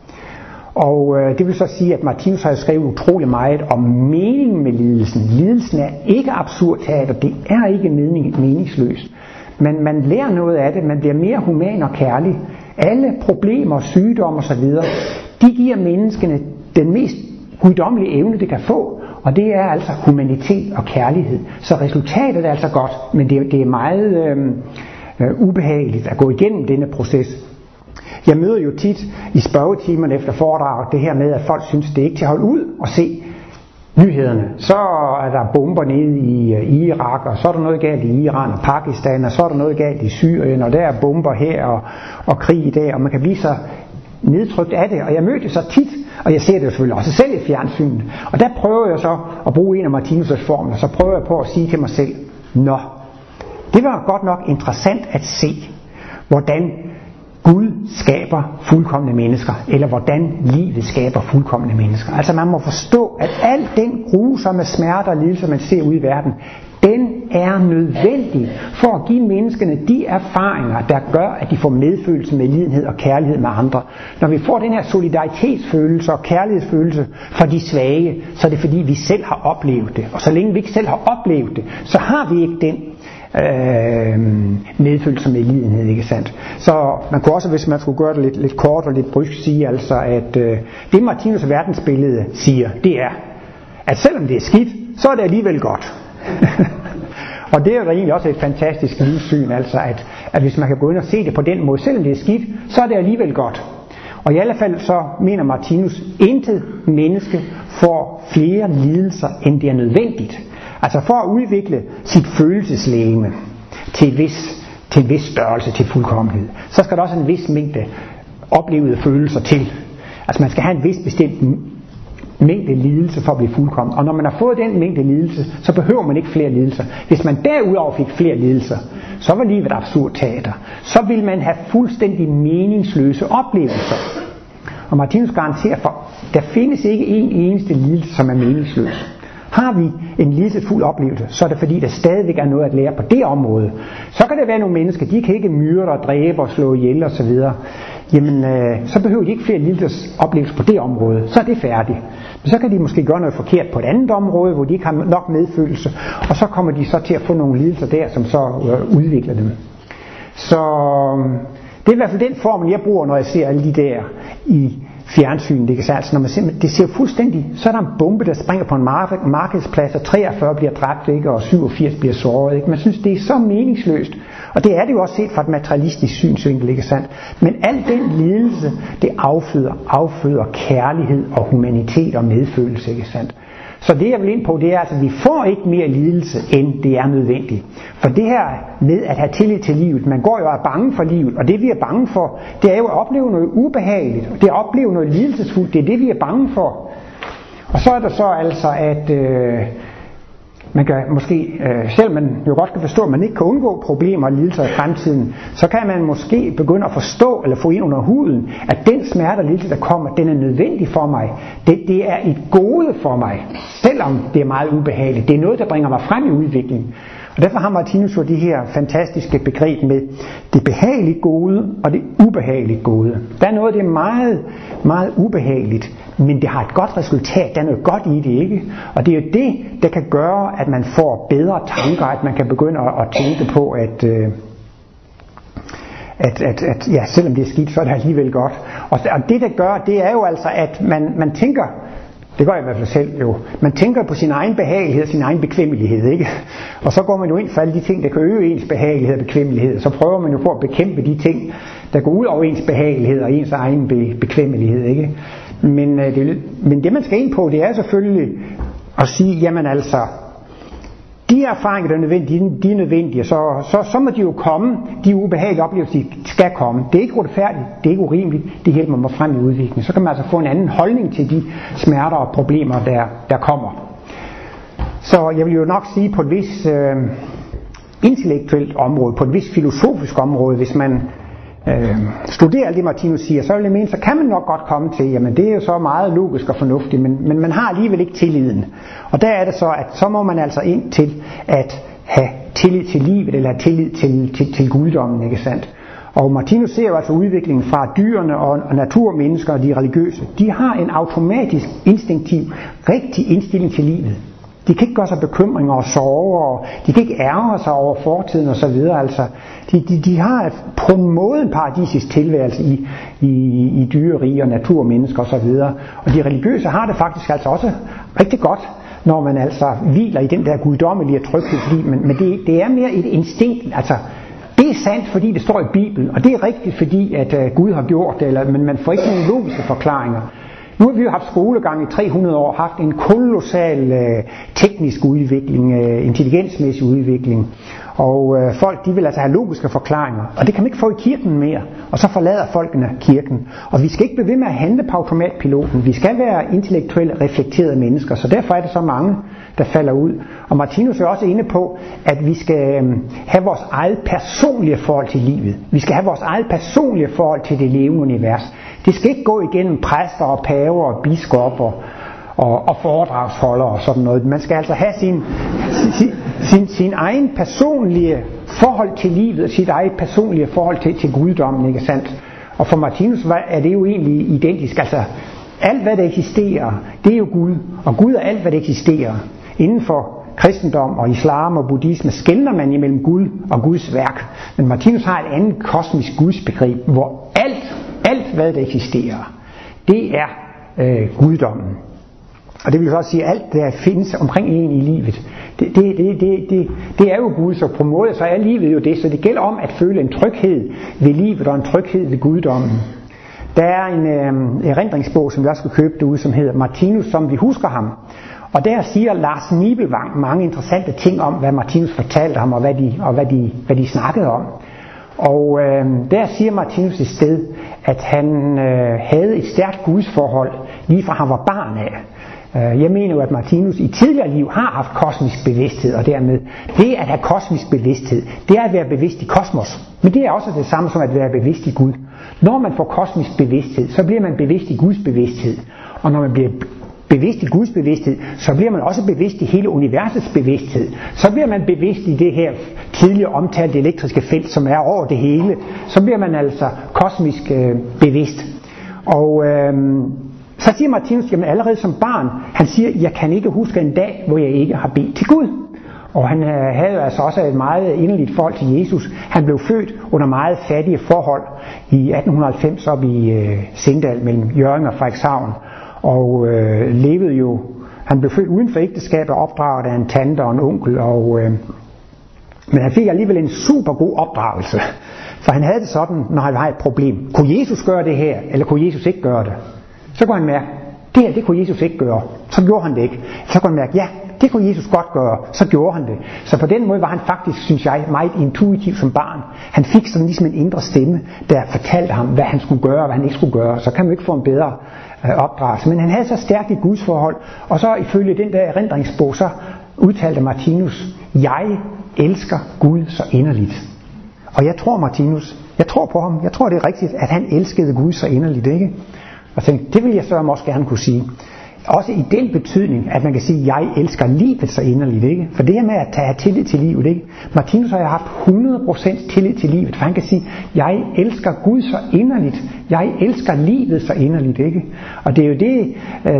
Og øh, det vil så sige, at Martinus har skrevet utrolig meget om meningen med lidelsen. Lidelsen er ikke absurd teater, det er ikke mening, meningsløst. Men man lærer noget af det, man bliver mere human og kærlig. Alle problemer, sygdomme osv., de giver menneskene den mest guddommelige evne, det kan få. Og det er altså humanitet og kærlighed. Så resultatet er altså godt, men det, det er meget øh, øh, ubehageligt at gå igennem denne proces. Jeg møder jo tit i spørgetimerne efter foredrag det her med, at folk synes, det er ikke til at holde ud og se nyhederne. Så er der bomber nede i Irak, og så er der noget galt i Iran og Pakistan, og så er der noget galt i Syrien, og der er bomber her og, og krig der, og man kan blive så nedtrykt af det. Og jeg mødte det så tit, og jeg ser det jo selvfølgelig også selv i fjernsynet. Og der prøver jeg så at bruge en af Martinus' formler, så prøver jeg på at sige til mig selv, nå, det var godt nok interessant at se, hvordan Gud skaber fuldkomne mennesker, eller hvordan livet skaber fuldkomne mennesker. Altså man må forstå, at al den grusomme smerte og lidelse, man ser ude i verden, den er nødvendig for at give menneskene de erfaringer, der gør, at de får medfølelse med lidenhed og kærlighed med andre. Når vi får den her solidaritetsfølelse og kærlighedsfølelse for de svage, så er det fordi, vi selv har oplevet det. Og så længe vi ikke selv har oplevet det, så har vi ikke den Øh, medfølelse med lidenhed, ikke sandt? Så man kunne også, hvis man skulle gøre det lidt, lidt kort og lidt brysk, sige altså, at øh, det Martinus' verdensbillede siger, det er, at selvom det er skidt, så er det alligevel godt. Og det er jo egentlig også et fantastisk livssyn, altså at, at hvis man kan gå ind og se det på den måde, selvom det er skidt, så er det alligevel godt. Og i alle fald så mener Martinus, intet menneske får flere lidelser, end det er nødvendigt. Altså for at udvikle sit følelseslegeme til en vis, til en vis størrelse, til fuldkommenhed, så skal der også en vis mængde oplevede følelser til. Altså man skal have en vis bestemt mængde lidelse for at blive fuldkommen. Og når man har fået den mængde lidelse, så behøver man ikke flere lidelser. Hvis man derudover fik flere lidelser, så var livet absurd teater. Så vil man have fuldstændig meningsløse oplevelser. Og Martinus garanterer for, der findes ikke en eneste lidelse, som er meningsløs. Har vi en lidelsesfuld oplevelse, så er det fordi, der stadigvæk er noget at lære på det område. Så kan det være nogle mennesker, de kan ikke myrde og dræbe og slå ihjel og så videre. Jamen, øh, så behøver de ikke flere lidelsesoplevelser på det område. Så er det færdigt. Men så kan de måske gøre noget forkert på et andet område, hvor de ikke har nok medfølelse. Og så kommer de så til at få nogle lidelser der, som så øh, udvikler dem. Så det er i hvert fald den formel, jeg bruger, når jeg ser alle de der i fjernsyn, det kan sige, altså når man ser, det ser fuldstændig, så er der en bombe, der springer på en markedsplads, og treogfyrre bliver dræbt, ikke, og syvogfirs bliver såret, ikke? Man synes, det er så meningsløst, og det er det jo også set fra et materialistisk synsvinkel, ikke sandt? Men al den lidelse, det afføder, afføder kærlighed og humanitet og medfølelse, ikke sandt? Så det jeg vil ind på, det er altså, at vi får ikke mere lidelse, end det er nødvendigt. For det her med at have tillid til livet, man går jo og er bange for livet, og det vi er bange for, det er jo at opleve noget ubehageligt, det er at opleve noget lidelsesfuldt, det er det vi er bange for. Og så er der så altså, at øh, man kan måske, øh, selv man jo godt kan forstå, at man ikke kan undgå problemer og lidelser i fremtiden, så kan man måske begynde at forstå, eller få ind under huden, at den smerte og lidelse, der kommer, den er nødvendig for mig. Det, det er et gode for mig, selvom det er meget ubehageligt. Det er noget, der bringer mig frem i udviklingen. Og derfor har Martinus jo de her fantastiske begreb med det behagelige gode og det ubehagelige gode. Der er noget, det er meget, meget ubehageligt, men det har et godt resultat. Der er noget godt i det, ikke? Og det er jo det, der kan gøre, at man får bedre tanker, at man kan begynde at, at tænke på, at, øh, at, at, at ja, selvom det er skidt, så er det alligevel godt. Og, og det, der gør, det er jo altså, at man, man tænker, det gør jeg i hvert fald selv jo. Man tænker på sin egen behagelighed, sin egen bekvemmelighed, ikke? Og så går man jo ind for alle de ting, der kan øge ens behagelighed og bekvemmelighed. Så prøver man jo på at bekæmpe de ting, der går ud over ens behagelighed og ens egen be- bekvemmelighed, ikke? Men, øh, det, men det man skal ind på, det er selvfølgelig at sige, jamen altså, de erfaringer, der er nødvendige, de er nødvendige, så, så, så må de jo komme, de ubehagelige oplevelser, de skal komme. Det er ikke uretfærdigt, det er ikke urimeligt, det hjælper mig frem i udviklingen. Så kan man altså få en anden holdning til de smerter og problemer, der, der kommer. Så jeg vil jo nok sige, på et vis øh, intellektuelt område, på et vis filosofisk område, hvis man øh, studerer alt det Martinus siger, så vil jeg mene, så kan man nok godt komme til, jamen det er jo så meget logisk og fornuftigt, men, men man har alligevel ikke tilliden. Og der er det så, at så må man altså ind til at have tillid til livet, eller have tillid til, til, til guddommen, ikke sandt? Og Martinus ser jo altså udviklingen fra dyrene og, og naturmennesker og de religiøse. De har en automatisk, instinktiv, rigtig indstilling til livet. De kan ikke gøre sig bekymringer og sorger, og de kan ikke ærge sig over fortiden og så videre. Altså, de, de, de har på en måde en paradisisk tilværelse i, i, i dyreriger og naturmennesker og så videre. Og de religiøse har det faktisk altså også rigtig godt, når man altså hviler i den der guddommelige tryghed, men, men det, det er mere et instinkt, altså. Det er sandt, fordi det står i Bibelen, og det er rigtigt, fordi at uh, Gud har gjort det, eller, men man får ikke nogen logiske forklaringer. Nu har vi jo haft skolegang i tre hundrede år, haft en kolossal uh, teknisk udvikling, uh, intelligensmæssig udvikling, og uh, folk de vil altså have logiske forklaringer, og det kan man ikke få i kirken mere, og så forlader folkene kirken. Og vi skal ikke blive ved med at handle på automatpiloten, vi skal være intellektuelt reflekterede mennesker, så derfor er det så mange, der falder ud. Og Martinus er også inde på, at vi skal have vores eget personlige forhold til livet. Vi skal have vores eget personlige forhold til det levende univers. Det skal ikke gå igennem præster og paver og biskopper og, og foredragsholdere og sådan noget. Man skal altså have sin, sin, sin, sin egen personlige forhold til livet og sit eget personlige forhold til, til guddommen, ikke sandt? Og for Martinus er det jo egentlig identisk. Altså, alt hvad der eksisterer, det er jo Gud. Og Gud er alt hvad der eksisterer. Inden for kristendom og islam og buddhisme skelner man imellem Gud og Guds værk. Men Martinus har et andet kosmisk gudsbegreb, hvor alt, alt hvad der eksisterer, det er øh, guddommen. Og det vil så også sige, at alt der findes omkring en i livet, det, det, det, det, det, det er jo Gud, så på en måde så er livet jo det. Så det gælder om at føle en tryghed ved livet og en tryghed ved guddommen. Der er en øh, erindringsbog, som vi også skal købe derude, som hedder Martinus, som vi husker ham. Og der siger Lars Nibelvang mange interessante ting om, hvad Martinus fortalte ham, og hvad de, og hvad de, hvad de snakkede om. Og øh, der siger Martinus et sted, at han øh, havde et stærkt gudsforhold, lige fra han var barn af. Øh, jeg mener jo, at Martinus i tidligere liv har haft kosmisk bevidsthed, og dermed det at have kosmisk bevidsthed, det er at være bevidst i kosmos. Men det er også det samme som at være bevidst i Gud. Når man får kosmisk bevidsthed, så bliver man bevidst i Guds bevidsthed. Og når man bliver bevidst i Guds bevidsthed, så bliver man også bevidst i hele universets bevidsthed. Så bliver man bevidst i det her tidligere omtalte elektriske felt, som er over det hele. Så bliver man altså kosmisk øh, bevidst. Og øh, så siger Martinus, jamen allerede som barn, han siger, jeg kan ikke huske en dag, hvor jeg ikke har bedt til Gud. Og han havde altså også et meget inderligt forhold til Jesus. Han blev født under meget fattige forhold i atten halvfems op i øh, Sindal mellem Hjørring og Frederikshavn. Og øh, levede jo, han blev født uden for ægteskab og opdraget af en tante og en onkel, og, øh, men han fik alligevel en super god opdragelse, for han havde det sådan, når han havde et problem. Kunne Jesus gøre det her, eller kunne Jesus ikke gøre det? Så kunne han mærke, det her, det kunne Jesus ikke gøre, så gjorde han det ikke. Så kunne han mærke, ja, det kunne Jesus godt gøre, så gjorde han det. Så på den måde var han faktisk, synes jeg, meget intuitiv som barn. Han fik sådan ligesom en indre stemme, der fortalte ham, hvad han skulle gøre og hvad han ikke skulle gøre. Så kan man ikke få en bedre øh, opdragelse. Men han havde så stærkt et gudsforhold, og så ifølge den der erindringsbog, så udtalte Martinus, jeg elsker Gud så inderligt. Og jeg tror Martinus, jeg tror på ham, jeg tror det er rigtigt, at han elskede Gud så inderligt, ikke? Og tænkte, det vil jeg så også gerne kunne sige. Også i den betydning, at man kan sige, at jeg elsker livet så inderligt, ikke? For det her med at tage tillid til livet, ikke? Martinus har haft hundrede procent tillid til livet, for han kan sige, jeg elsker Gud så inderligt, jeg elsker livet så inderligt, ikke? Og det er jo det,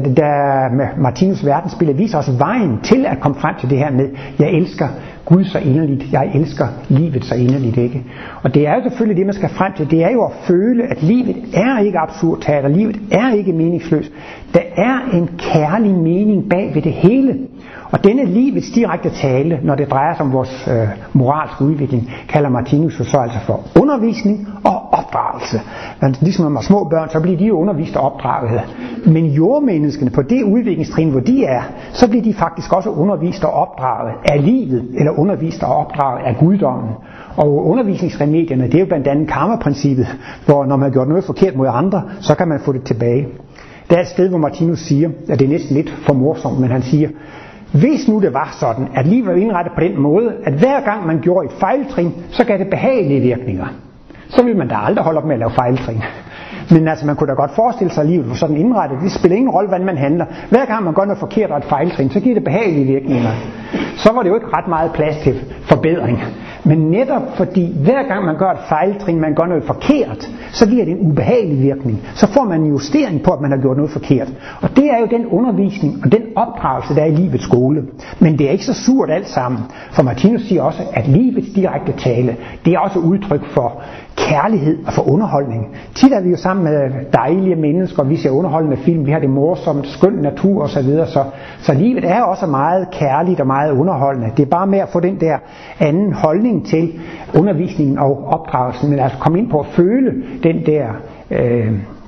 der med Martinus verdensbillede viser os vejen til at komme frem til det her med, jeg elsker Gud så inderligt, jeg elsker livet så inderligt, ikke? Og det er jo selvfølgelig det, man skal frem til. Det er jo at føle, at livet er ikke absurd teater, livet er ikke meningsløst. Der er en kærlig mening bag ved det hele. Og denne livets direkte tale, når det drejer sig om vores øh, moralske udvikling, kalder Martinus så altså for undervisning og opdragelse. Men ligesom når man er små børn, så bliver de jo undervist og opdraget. Men jordmenneskene på det udviklingstrin, hvor de er, så bliver de faktisk også undervist og opdraget af livet, eller undervist og opdraget af guddommen. Og undervisningsremedierne, det er jo blandt andet karma-princippet, hvor når man har gjort noget forkert mod andre, så kan man få det tilbage. Der er et sted, hvor Martinus siger, at det er næsten lidt for morsomt, men han siger, hvis nu det var sådan, at livet var indrettet på den måde, at hver gang man gjorde et fejltrin, så gav det behagelige virkninger. så vil man da aldrig holde op med at lave fejltrin. Men altså, man kunne da godt forestille sig, at livet var sådan indrettet. Det spiller ingen rolle, hvordan man handler. Hver gang man gør noget forkert og et fejltrin, så giver det behagelige virkninger. Så var det jo ikke ret meget plads til forbedring. Men netop fordi hver gang man gør et fejltrin, man gør noget forkert, så giver det en ubehagelig virkning. Så får man en justering på, at man har gjort noget forkert. Og det er jo den undervisning og den opdragelse, der er i livets skole. Men det er ikke så surt alt sammen. For Martinus siger også, at livets direkte tale, det er også udtryk for kærlighed og for underholdning. Tit er vi jo sammen med dejlige mennesker, vi ser underholdende film, vi har det morsomt, skøn natur og så videre, så, så livet er også meget kærligt og meget underholdende. Det er bare med at få den der anden holdning til undervisningen og opdragelsen, men altså komme ind på at føle den der øh,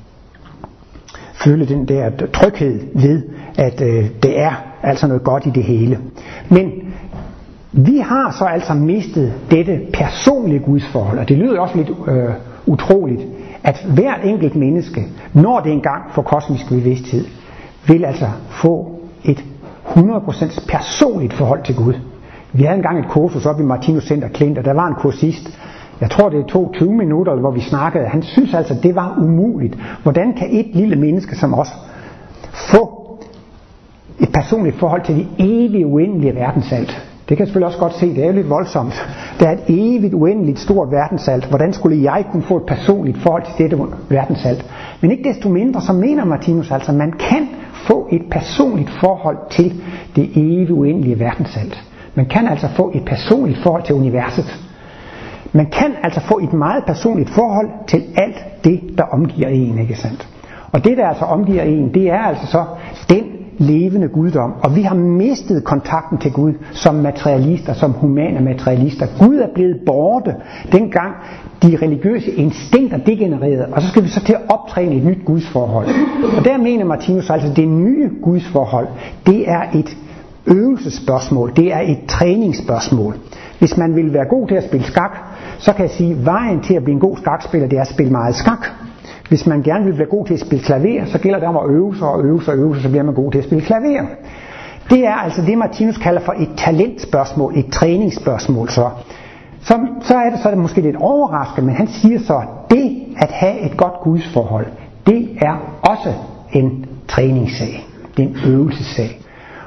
føle den der tryghed ved, at øh, det er altså noget godt i det hele. Men vi har så altså mistet dette personlige gudsforhold, og det lyder også lidt øh, utroligt, at hvert enkelt menneske, når det engang får kosmisk bevidsthed, vil altså få et hundrede procent personligt forhold til Gud. Vi havde engang et kursus oppe i Martinus Center Klint, og der var en kursist, jeg tror det tog tyve minutter, hvor vi snakkede, han synes altså, det var umuligt. Hvordan kan et lille menneske som os få et personligt forhold til det evige, uendelige verdensalt? Det kan jeg selvfølgelig også godt se, det er jo lidt voldsomt. Der er et evigt, uendeligt stort verdensalt. Hvordan skulle jeg kunne få et personligt forhold til dette verdensalt? Men ikke desto mindre, så mener Martinus altså, at man kan få et personligt forhold til det evige, uendelige verdensalt. Man kan altså få et personligt forhold til universet. Man kan altså få et meget personligt forhold til alt det, der omgiver en, ikke sandt? Og det, der altså omgiver en, det er altså så den levende guddom. Og vi har mistet kontakten til Gud som materialister, som humane materialister. Gud er blevet borte, dengang de religiøse instinkter degenererede, og så skal vi så til at optræne et nyt gudsforhold. Og der mener Martinus altså, at det nye gudsforhold, det er et øvelsesspørgsmål, det er et træningsspørgsmål. Hvis man vil være god til at spille skak, så kan jeg sige, at vejen til at blive en god skakspiller, det er at spille meget skak. Hvis man gerne vil være god til at spille klaver, så gælder det om at øve sig og øve sig og øve sig, så bliver man god til at spille klaver. Det er altså det, Martinus kalder for et talentspørgsmål, et træningsspørgsmål. Så, så, så er det så er det måske lidt overraskende, men han siger så, at det at have et godt gudsforhold, det er også en træningssag. Det er en øvelsessag.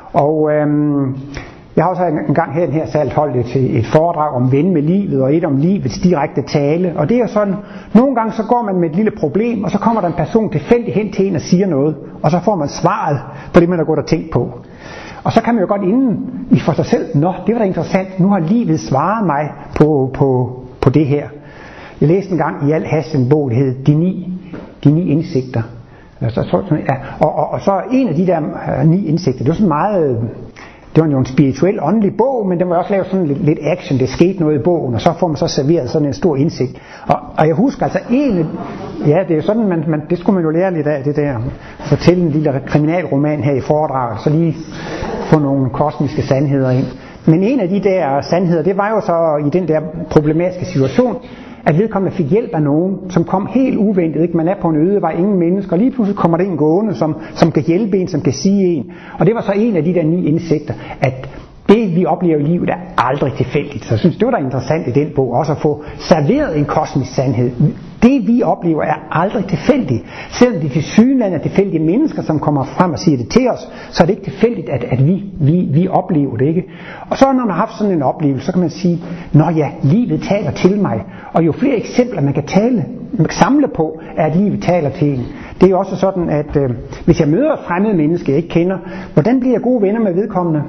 Og øhm, jeg har også en gang her i den her sal holdt et, et foredrag om ven med livet, og et om livets direkte tale. Og det er jo sådan, nogle gange så går man med et lille problem, og så kommer der en person tilfældigt hen til en og siger noget, og så får man svaret på det, man har gået og tænkt på. Og så kan man jo godt inden i for sig selv, nå, det var da interessant, nu har livet svaret mig på, på, på det her. Jeg læste en gang i al hast en bog, der hed De ni, de ni indsigter. Så, så, ja, og, og, og så en af de der uh, ni indsigter, det var sådan meget... Det var jo en spirituel, åndelig bog, men den var også lavet sådan lidt, lidt action. Det skete noget i bogen, og så får man så serveret sådan en stor indsigt. Og, og jeg husker altså en... Ja, det er sådan, man, man, det skulle man jo lære lidt af, det der. Fortælle en lille kriminalroman her i foredraget, så lige få nogle kosmiske sandheder ind. Men en af de der sandheder, det var jo så i den der problematiske situation, at vedkommende fik hjælp af nogen, som kom helt uventet. Ikke? Man er på en øde, var ingen mennesker, og lige pludselig kommer der en gående, som, som kan hjælpe en, som kan sige en. Og det var så en af de der ni indsigter, at det vi oplever i livet er aldrig tilfældigt. Så jeg synes, det var da interessant i den bog, også at få serveret en kosmisk sandhed. Det vi oplever er aldrig tilfældigt. Selvom det tilsyneladende er tilfældige mennesker, som kommer frem og siger det til os, så er det ikke tilfældigt, at, at vi, vi, vi oplever det, ikke? Og så når man har haft sådan en oplevelse, så kan man sige, nå ja, livet taler til mig. Og jo flere eksempler man kan tale, man kan samle på, er at livet taler til en. Det er jo også sådan, at øh, hvis jeg møder et fremmed menneske, jeg ikke kender, hvordan bliver jeg gode venner med vedkommende?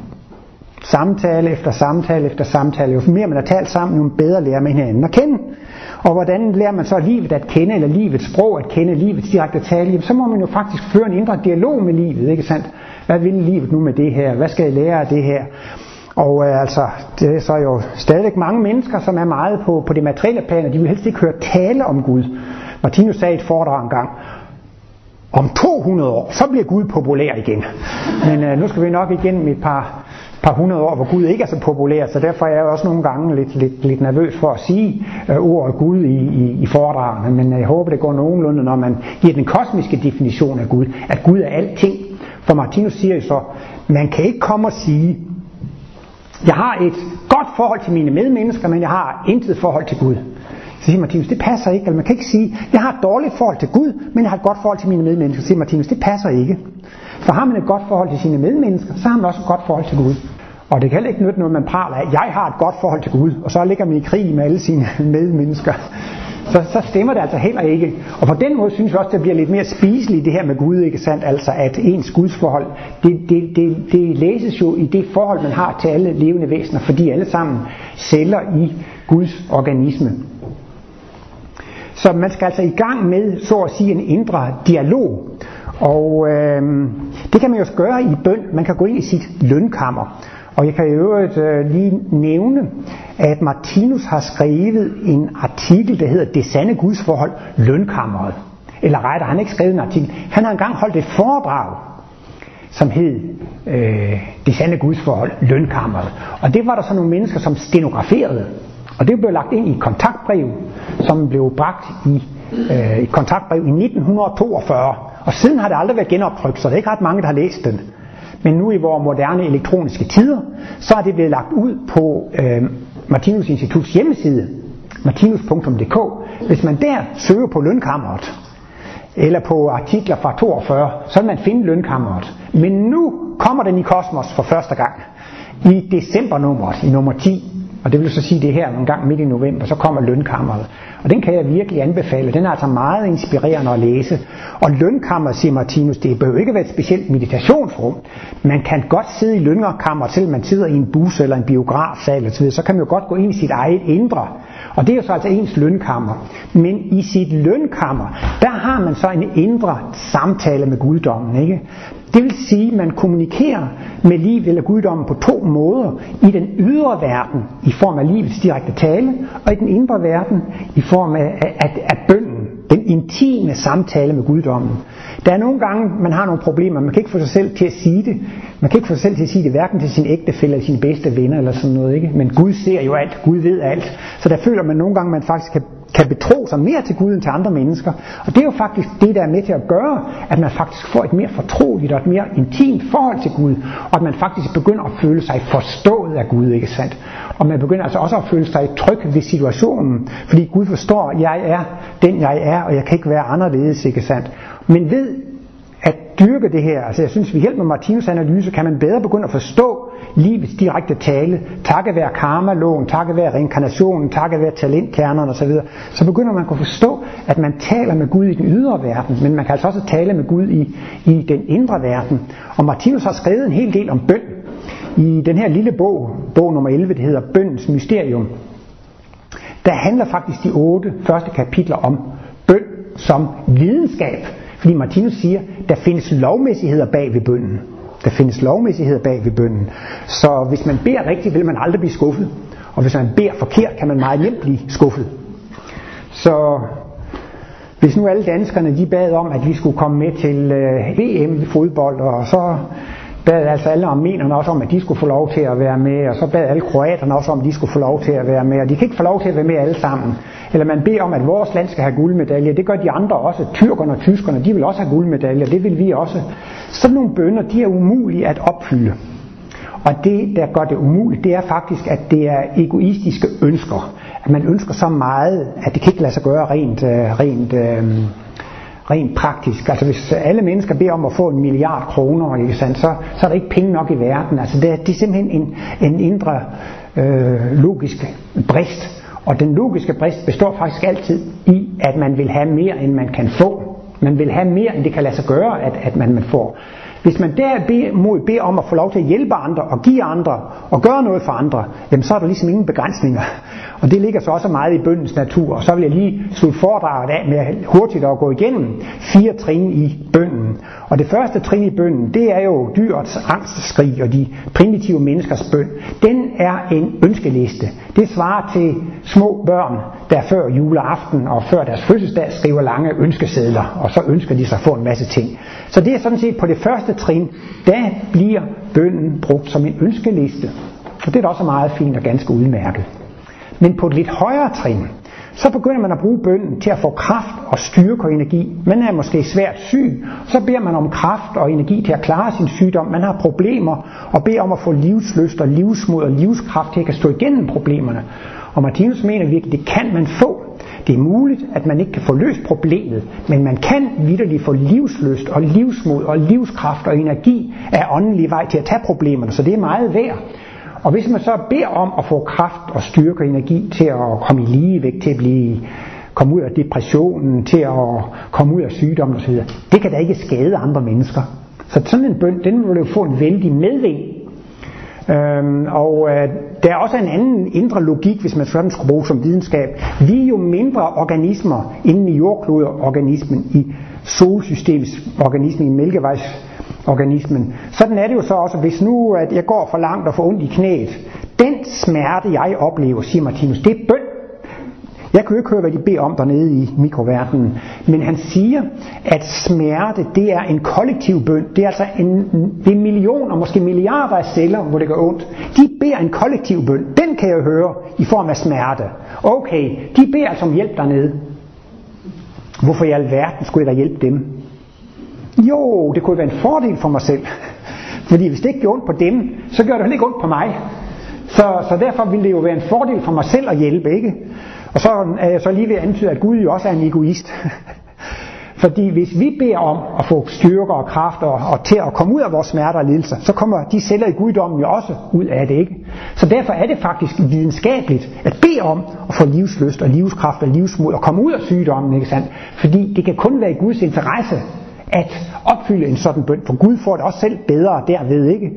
Samtale efter samtale efter samtale. Jo mere man har talt sammen, jo bedre lærer man hinanden at kende. Og hvordan lærer man så livet at kende, eller livets sprog at kende, livets direkte tale? Jamen, så må man jo faktisk føre en indre dialog med livet, ikke sandt? Hvad vil livet nu med det her? Hvad skal jeg lære af det her? Og øh, altså, det er så jo stadigvæk mange mennesker, som er meget på, på det materielle plan, og de vil helst ikke høre tale om Gud. Martinus sagde et foredrag engang, om to hundrede år, så bliver Gud populær igen. Men øh, nu skal vi nok igennem et par... par hundrede år, hvor Gud ikke er så populær, så derfor er jeg også nogle gange lidt, lidt, lidt nervøs for at sige øh, ordet Gud i, i, i foredragene, men jeg håber, det går nogenlunde, når man giver den kosmiske definition af Gud, at Gud er alting. For Martinus siger jo så, man kan ikke komme og sige, jeg har et godt forhold til mine medmennesker, men jeg har intet forhold til Gud. Så siger Martinus, det passer ikke. Eller man kan ikke sige, jeg har et dårligt forhold til Gud, men jeg har et godt forhold til mine medmennesker. Så siger Martinus, det passer ikke. For har man et godt forhold til sine medmennesker, så har man også et godt forhold til Gud. Og det kan heller ikke nytte noget, man praler af, jeg har et godt forhold til Gud, og så ligger man i krig med alle sine medmennesker. Så, så stemmer det altså heller ikke. Og på den måde synes jeg også, det bliver lidt mere spiseligt det her med Gud, ikke sandt? Altså at ens gudsforhold, det, det, det, det læses jo i det forhold, man har til alle levende væsener, fordi alle sammen celler i Guds organisme. Så man skal altså i gang med, så at sige, en indre dialog. Og øh, det kan man jo gøre i bøn. Man kan gå ind i sit lønkammer. Og jeg kan i øvrigt øh, lige nævne, at Martinus har skrevet en artikel, der hedder Det sande gudsforhold, lønkammeret. Eller rettere, han har ikke skrevet en artikel. Han har engang holdt et foredrag, som hed øh, Det sande gudsforhold, lønkammeret. Og det var der så nogle mennesker, som stenograferede. Og det blev lagt ind i et kontaktbrev, som blev bragt i øh, et kontaktbrev i nitten toogfyrre. Og siden har det aldrig været genoptrykt, så det er ikke ret mange, der har læst den. Men nu i vores moderne elektroniske tider, så er det blevet lagt ud på øh, Martinus Instituts hjemmeside, martinus punktum d k. Hvis man der søger på lønkammeret, eller på artikler fra toogfyrre, så vil man finde lønkammeret. Men nu kommer den i Kosmos for første gang, i decembernummeret, i nummer ti. Og det vil så sige det her en gang midt i november, så kommer lønkammeret. Og den kan jeg virkelig anbefale. Den er altså meget inspirerende at læse. Og lønkammeret, siger Martinus, det behøver ikke være et specielt meditationsrum. Man kan godt sidde i lønkammeret, selvom man sidder i en bus eller en biografsal og så videre. Så kan man jo godt gå ind i sit eget indre. Og det er jo så altså ens lønkammer. Men i sit lønkammer, der har man så en indre samtale med guddommen, ikke? Det vil sige, at man kommunikerer med liv eller guddommen på to måder. I den ydre verden, i form af livets direkte tale, og i den indre verden, i form af, af, af bønnen, den intime samtale med guddommen. Der er nogle gange, man har nogle problemer, man kan ikke få sig selv til at sige det. Man kan ikke få sig selv til at sige det, hverken til sin ægtefælle eller sine bedste venner eller sådan noget, ikke? Men Gud ser jo alt, Gud ved alt. Så der føler man nogle gange, man faktisk kan kan betro sig mere til Gud end til andre mennesker. Og det er jo faktisk det, der er med til at gøre, at man faktisk får et mere fortroligt og et mere intimt forhold til Gud, og at man faktisk begynder at føle sig forstået af Gud, ikke sandt? Og man begynder altså også at føle sig tryg ved situationen, fordi Gud forstår, at jeg er den, jeg er, og jeg kan ikke være anderledes, ikke sandt? Men ved at dyrke det her, altså jeg synes, ved hjælp med Martinus' analyse, kan man bedre begynde at forstå livets direkte tale, takket være karma-loven, takket være reinkarnationen, takket være talentkernerne osv., så begynder man at kunne forstå, at man taler med Gud i den ydre verden, men man kan altså også tale med Gud i, i den indre verden. Og Martinus har skrevet en hel del om bøn. I den her lille bog, bog nummer elleve, det hedder Bønnens Mysterium, der handler faktisk de otte første kapitler om bøn som videnskab. Fordi Martinus siger, der findes lovmæssigheder bag ved bønnen. Der findes lovmæssigheder bag ved bønnen. Så hvis man beder rigtigt, vil man aldrig blive skuffet. Og hvis man beder forkert, kan man meget nemt blive skuffet. Så hvis nu alle danskerne de bad om, at vi skulle komme med til øh, V M i fodbold, og så bad altså alle armenerne også om, at de skulle få lov til at være med, og så bad alle kroaterne også om, at de skulle få lov til at være med, og de kan ikke få lov til at være med alle sammen. Eller man beder om, at vores land skal have guldmedaljer. Det gør de andre også. Tyrkerne og tyskerne, de vil også have guldmedaljer. Det vil vi også. Sådan nogle bønner, de er umulige at opfylde. Og det, der gør det umuligt, det er faktisk, at det er egoistiske ønsker. At man ønsker så meget, at det kan ikke lade sig gøre rent, rent, rent praktisk. Altså hvis alle mennesker beder om at få en milliard kroner, ikke sandt, så, så er der ikke penge nok i verden. Altså det er, det er simpelthen en, en indre øh, logisk brist. Og den logiske brist består faktisk altid i, at man vil have mere, end man kan få. Man vil have mere, end det kan lade sig gøre, at, at man, man får. Hvis man derimod beder om at få lov til at hjælpe andre, og give andre, og gøre noget for andre, jamen så er der ligesom ingen begrænsninger. Og det ligger så også meget i bønnens natur. Og så vil jeg lige slutte foredraget af med hurtigt at gå igennem fire trin i bønnen. Og det første trin i bønnen, det er jo dyrets angstskrig og de primitive menneskers bøn. Den er en ønskeliste. Det svarer til små børn, der før juleaften og før deres fødselsdag skriver lange ønskesedler, og så ønsker de sig at få en masse ting. Så det er sådan set på det første trin, der bliver bønnen brugt som en ønskeliste. Og det er da også meget fint og ganske udmærket. Men på et lidt højere trin, så begynder man at bruge bønnen til at få kraft og styrke og energi. Man er måske svært syg, så beder man om kraft og energi til at klare sin sygdom. Man har problemer og beder om at få livslyst og livsmod og livskraft til at kan stå igennem problemerne. Og Martinus mener virkelig, det kan man få. Det er muligt, at man ikke kan få løst problemet, men man kan vitterligt få livslyst og livsmod og livskraft og energi af åndelig vej til at tage problemerne, så det er meget værd. Og hvis man så beder om at få kraft og styrke og energi til at komme i ligevægt, til at blive, komme ud af depressionen, til at komme ud af sygdommen osv., det kan da ikke skade andre mennesker. Så sådan en bøn, den vil jo få en vældig medvind. Øhm, og øh, der er også en anden indre logik, hvis man sådan skulle bruge som videnskab. Vi er jo mindre organismer inden i jordklodeorganismen, i solsystemets organismen, i mælkevejsorganismen. Sådan er det jo så også, hvis nu at jeg går for langt og får ondt i knæet. Den smerte jeg oplever, siger Martinus, det er bøn. Jeg kan jo ikke høre, hvad de beder om dernede i mikroverdenen, men han siger, at smerte, det er en kollektiv bøn. Det er altså en, det er millioner, måske milliarder af celler, hvor det gør ondt. De beder en kollektiv bøn. Den kan jeg høre i form af smerte. Okay, de beder altså om hjælp dernede. Hvorfor i alverden skulle jeg da hjælpe dem? Jo, det kunne være en fordel for mig selv. Fordi hvis det ikke gjorde ondt på dem, så gør det heller ikke ondt på mig. Så, så derfor ville det jo være en fordel for mig selv at hjælpe, ikke? Og så er jeg så lige ved at antyde, at Gud jo også er en egoist. Fordi hvis vi beder om at få styrke og kraft og, og til at komme ud af vores smerter og lidelser, så kommer de celler i guddommen jo også ud af det, ikke? Så derfor er det faktisk videnskabeligt at bede om at få livslyst og livskraft og livsmod og komme ud af sygdommen, ikke sandt? Fordi det kan kun være i Guds interesse at opfylde en sådan bøn, for Gud får det også selv bedre derved, ikke?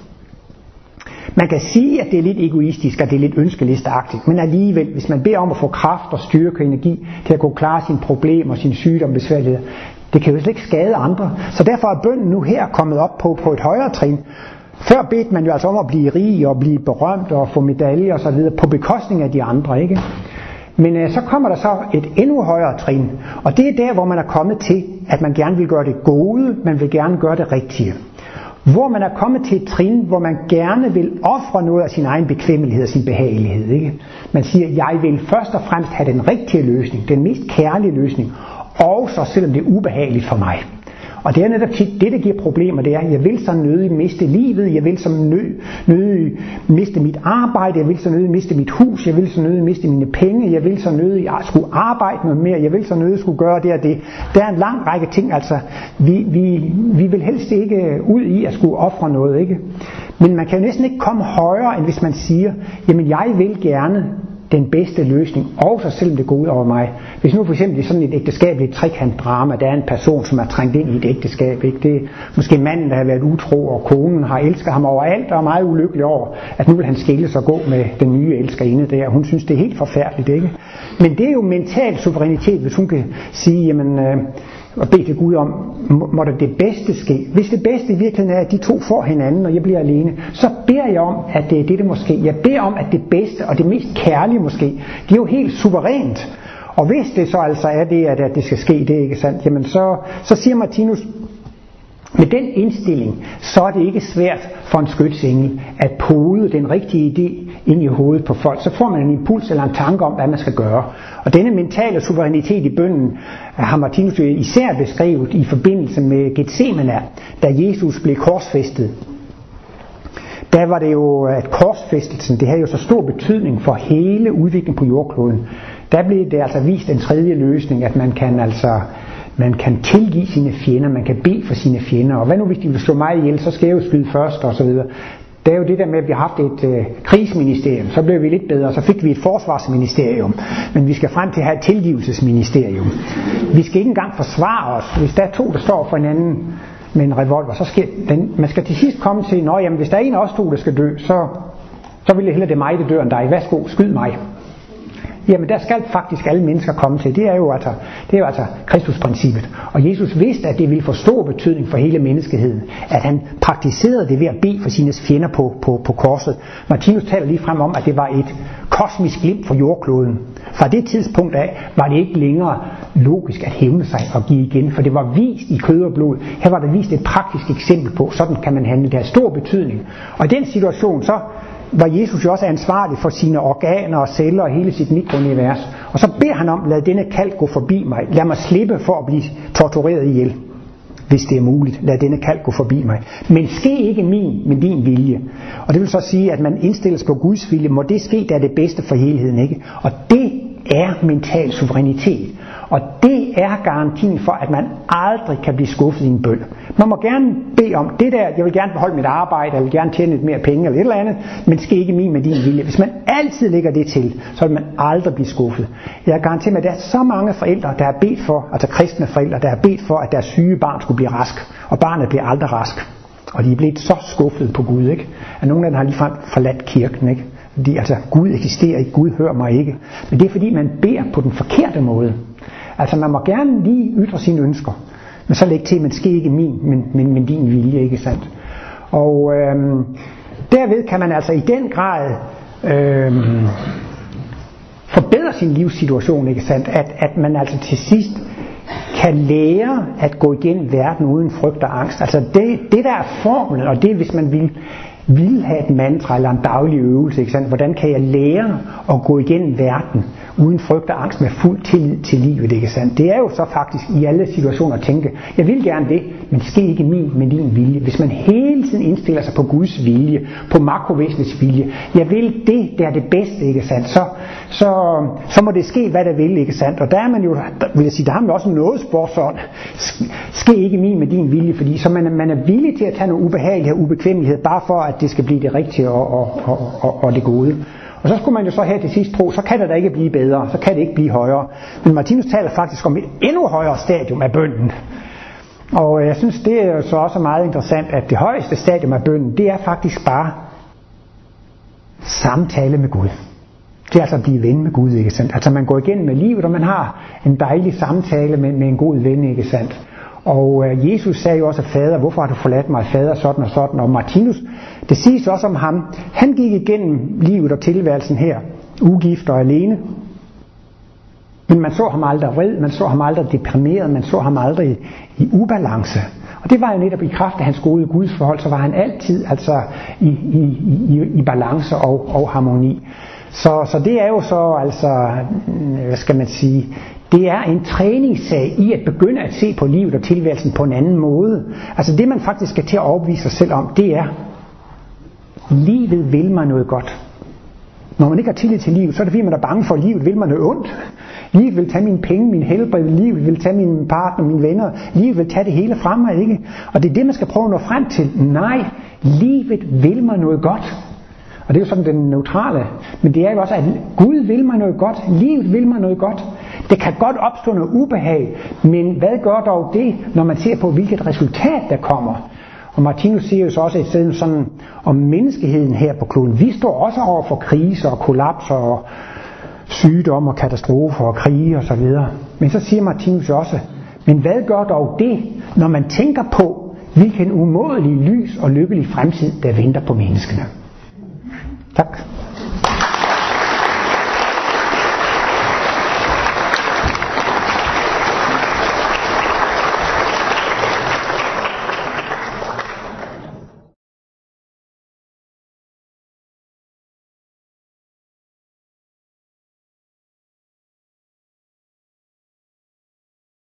Man kan sige, at det er lidt egoistisk, og det er lidt ønskelisteagtigt, men alligevel, hvis man beder om at få kraft og styrke og energi til at kunne klare sine problemer og sine sygdomme og besværligheder, det kan jo slet ikke skade andre. Så derfor er bønnen nu her kommet op på, på et højere trin. Før bedte man jo altså om at blive rig og blive berømt og få medaljer og så videre på bekostning af de andre, ikke? Men øh, så kommer der så et endnu højere trin, og det er der, hvor man er kommet til, at man gerne vil gøre det gode, man vil gerne gøre det rigtige. Hvor man er kommet til et trin, hvor man gerne vil ofre noget af sin egen bekvemmelighed og sin behagelighed, ikke? Man siger, jeg vil først og fremmest have den rigtige løsning, den mest kærlige løsning, også selvom det er ubehageligt for mig. Og det er netop tit det, der giver problemer, det er, at jeg vil så nødig miste livet, jeg vil så nødig, nødig miste mit arbejde, jeg vil så nødig miste mit hus, jeg vil så nødig miste mine penge, jeg vil så nødig skulle arbejde noget mere, jeg vil så nødig skulle gøre det og det. Der er en lang række ting, altså vi, vi, vi vil helst ikke ud i at skulle ofre noget, ikke? Men man kan jo næsten ikke komme højere, end hvis man siger, jamen jeg vil gerne den bedste løsning, også selvom det går ud over mig. Hvis nu for eksempel i sådan et ægteskabeligt trekantdrama, der er en person, som er trængt ind i et ægteskab, ikke? Det er måske manden, der har været utro, og konen har elsket ham overalt, og er meget ulykkelig over, at nu vil han skilles og gå med den nye elskerinde der. Hun synes, det er helt forfærdeligt, ikke? Men det er jo mental suverænitet, hvis hun kan sige, jamen, øh, og bede til Gud om, må, må der det bedste ske. Hvis det bedste i virkeligheden er, at de to får hinanden, og jeg bliver alene, så beder jeg om, at det er det, det må ske. Jeg beder om, at det bedste og det mest kærlige måske, det er jo helt suverænt. Og hvis det så altså er det, at det skal ske, det er ikke sandt, jamen så, så siger Martinus, med den indstilling, så er det ikke svært for en skytsengel at pode den rigtige idé ind i hovedet på folk. Så får man en impuls eller en tanke om, hvad man skal gøre. Og denne mentale suverænitet i bønnen har Martinus især beskrevet i forbindelse med Getsemane, da Jesus blev korsfæstet. Der var det jo, at korsfæstelsen, det havde jo så stor betydning for hele udviklingen på jordkloden. Der blev det altså vist en tredje løsning, at man kan altså man kan tilgive sine fjender, man kan bede for sine fjender, og hvad nu hvis de vil slå mig ihjel, så skal jeg jo skyde først, og så videre. Det er jo det der med, at vi har haft et øh, krigsministerium, så blev vi lidt bedre, så fik vi et forsvarsministerium, men vi skal frem til at have et tilgivelsesministerium. Vi skal ikke engang forsvare os, hvis der er to, der står for hinanden med en revolver, så skal den, man skal til sidst komme til, nå jamen, hvis der er en af os to, der skal dø, så, så vil jeg hellere det mig, der dør end dig, værsgo, skyd mig. Jamen der skal faktisk alle mennesker komme til. Det er jo altså, det er jo altså Kristusprincippet. Og Jesus vidste, at det ville få stor betydning for hele menneskeheden, at han praktiserede det ved at bede for sine fjender på, på, på korset. Martinus taler lige frem om, at det var et kosmisk glimt for jordkloden. Fra det tidspunkt af var det ikke længere logisk at hævne sig og give igen, for det var vist i kød og blod. Her var der vist et praktisk eksempel på, sådan kan man handle. Det har stor betydning. Og i den situation så var Jesus jo også ansvarlig for sine organer og celler og hele sit mikrounivers. Og så beder han om, lad denne kalk gå forbi mig. Lad mig slippe for at blive tortureret ihjel, hvis det er muligt. Lad denne kalk gå forbi mig. Men ske ikke min, men din vilje. Og det vil så sige, at man indstilles på Guds vilje. Må det ske, der er det bedste for helheden, ikke? Og det er mental suverænitet. Og det er garantien for, at man aldrig kan blive skuffet i en bøn. Man må gerne bede om det der, jeg vil gerne beholde mit arbejde, jeg vil gerne tjene lidt mere penge eller et eller andet, men det skal ikke min med din vilje. Hvis man altid lægger det til, så vil man aldrig blive skuffet. Jeg garanterer mig, at der er så mange forældre, der har bedt for, altså kristne forældre, der har bedt for, at deres syge barn skulle blive rask, og barnet bliver aldrig rask. Og de er blevet så skuffet på Gud, ikke? At nogle af dem har ligefrem forladt kirken, ikke? Fordi altså, Gud eksisterer ikke, Gud hører mig ikke. Men det er fordi, man beder på den forkerte måde. Altså, man må gerne lige ytre sine ønsker, men så læg til, men ske ikke min, men, men, men din vilje, ikke sandt? Og øhm, derved kan man altså i den grad øhm, forbedre sin livssituation, ikke sandt? At, at man altså til sidst kan lære at gå igennem verden uden frygt og angst. Altså det, det der er formlen, og det hvis man vil, vil have et mantra eller en daglig øvelse, ikke sandt? Hvordan kan jeg lære at gå igennem verden uden frygt og angst med fuld tillid til livet, ikke sandt? Det er jo så faktisk i alle situationer at tænke, jeg vil gerne det, men ske ikke min, men din vilje. Hvis man hele tiden indstiller sig på Guds vilje, på makrovæsenets vilje, jeg vil det, der er det bedste, ikke sandt? Så, så, så må det ske, hvad der vil, ikke sandt? Og der er man jo, der, vil jeg sige, der har man også noget spørgsmål. Ske ikke min med din vilje, fordi så man, man er villig til at tage nogle ubehagelighed og ubekvemmelighed, bare for at det skal blive det rigtige og, og, og, og, og det gode. Og så skulle man jo så her til sidst tro, så kan det da ikke blive bedre, så kan det ikke blive højere. Men Martinus taler faktisk om et endnu højere stadium af bønnen. Og jeg synes, det er så også meget interessant, at det højeste stadium af bønnen, det er faktisk bare samtale med Gud. Det er altså at blive ven med Gud, ikke sandt? Altså man går igennem med livet, og man har en dejlig samtale med, med en god ven, ikke sandt? Og uh, Jesus sagde jo også, fader, hvorfor har du forladt mig, fader, sådan og sådan. Og Martinus, det siges også om ham, han gik igennem livet og tilværelsen her, ugift og alene. Men man så ham aldrig vred, man så ham aldrig deprimeret, man så ham aldrig i, i ubalance. Og det var jo netop i kraft af hans gode gudsforhold, så var han altid altså i, i, i, i balance og, og harmoni. Så, så det er jo så altså, hvad skal man sige, det er en træningssag i at begynde at se på livet og tilværelsen på en anden måde. Altså det man faktisk skal til at overbevise sig selv om, det er, livet vil mig noget godt. Når man ikke har tillid til livet, så er det fordi man er bange for, at livet vil mig noget ondt. Livet vil tage mine penge, min helbred, livet vil tage min partner, mine venner, livet vil tage det hele fra mig, ikke? Og det er det man skal prøve at nå frem til. Nej, livet vil mig noget godt. Og det er jo sådan den neutrale. Men det er jo også, at Gud vil mig noget godt. Livet vil mig noget godt. Det kan godt opstå noget ubehag. Men hvad gør dog det, når man ser på, hvilket resultat der kommer? Og Martinus siger jo så også et sted sådan om menneskeheden her på kloden. Vi står også over for kriser og kollapser og sygdom og katastrofer og krige og så videre. Men så siger Martinus også, men hvad gør dog det, når man tænker på, hvilken umådelig lys og lykkelig fremtid, der venter på menneskene? Tak.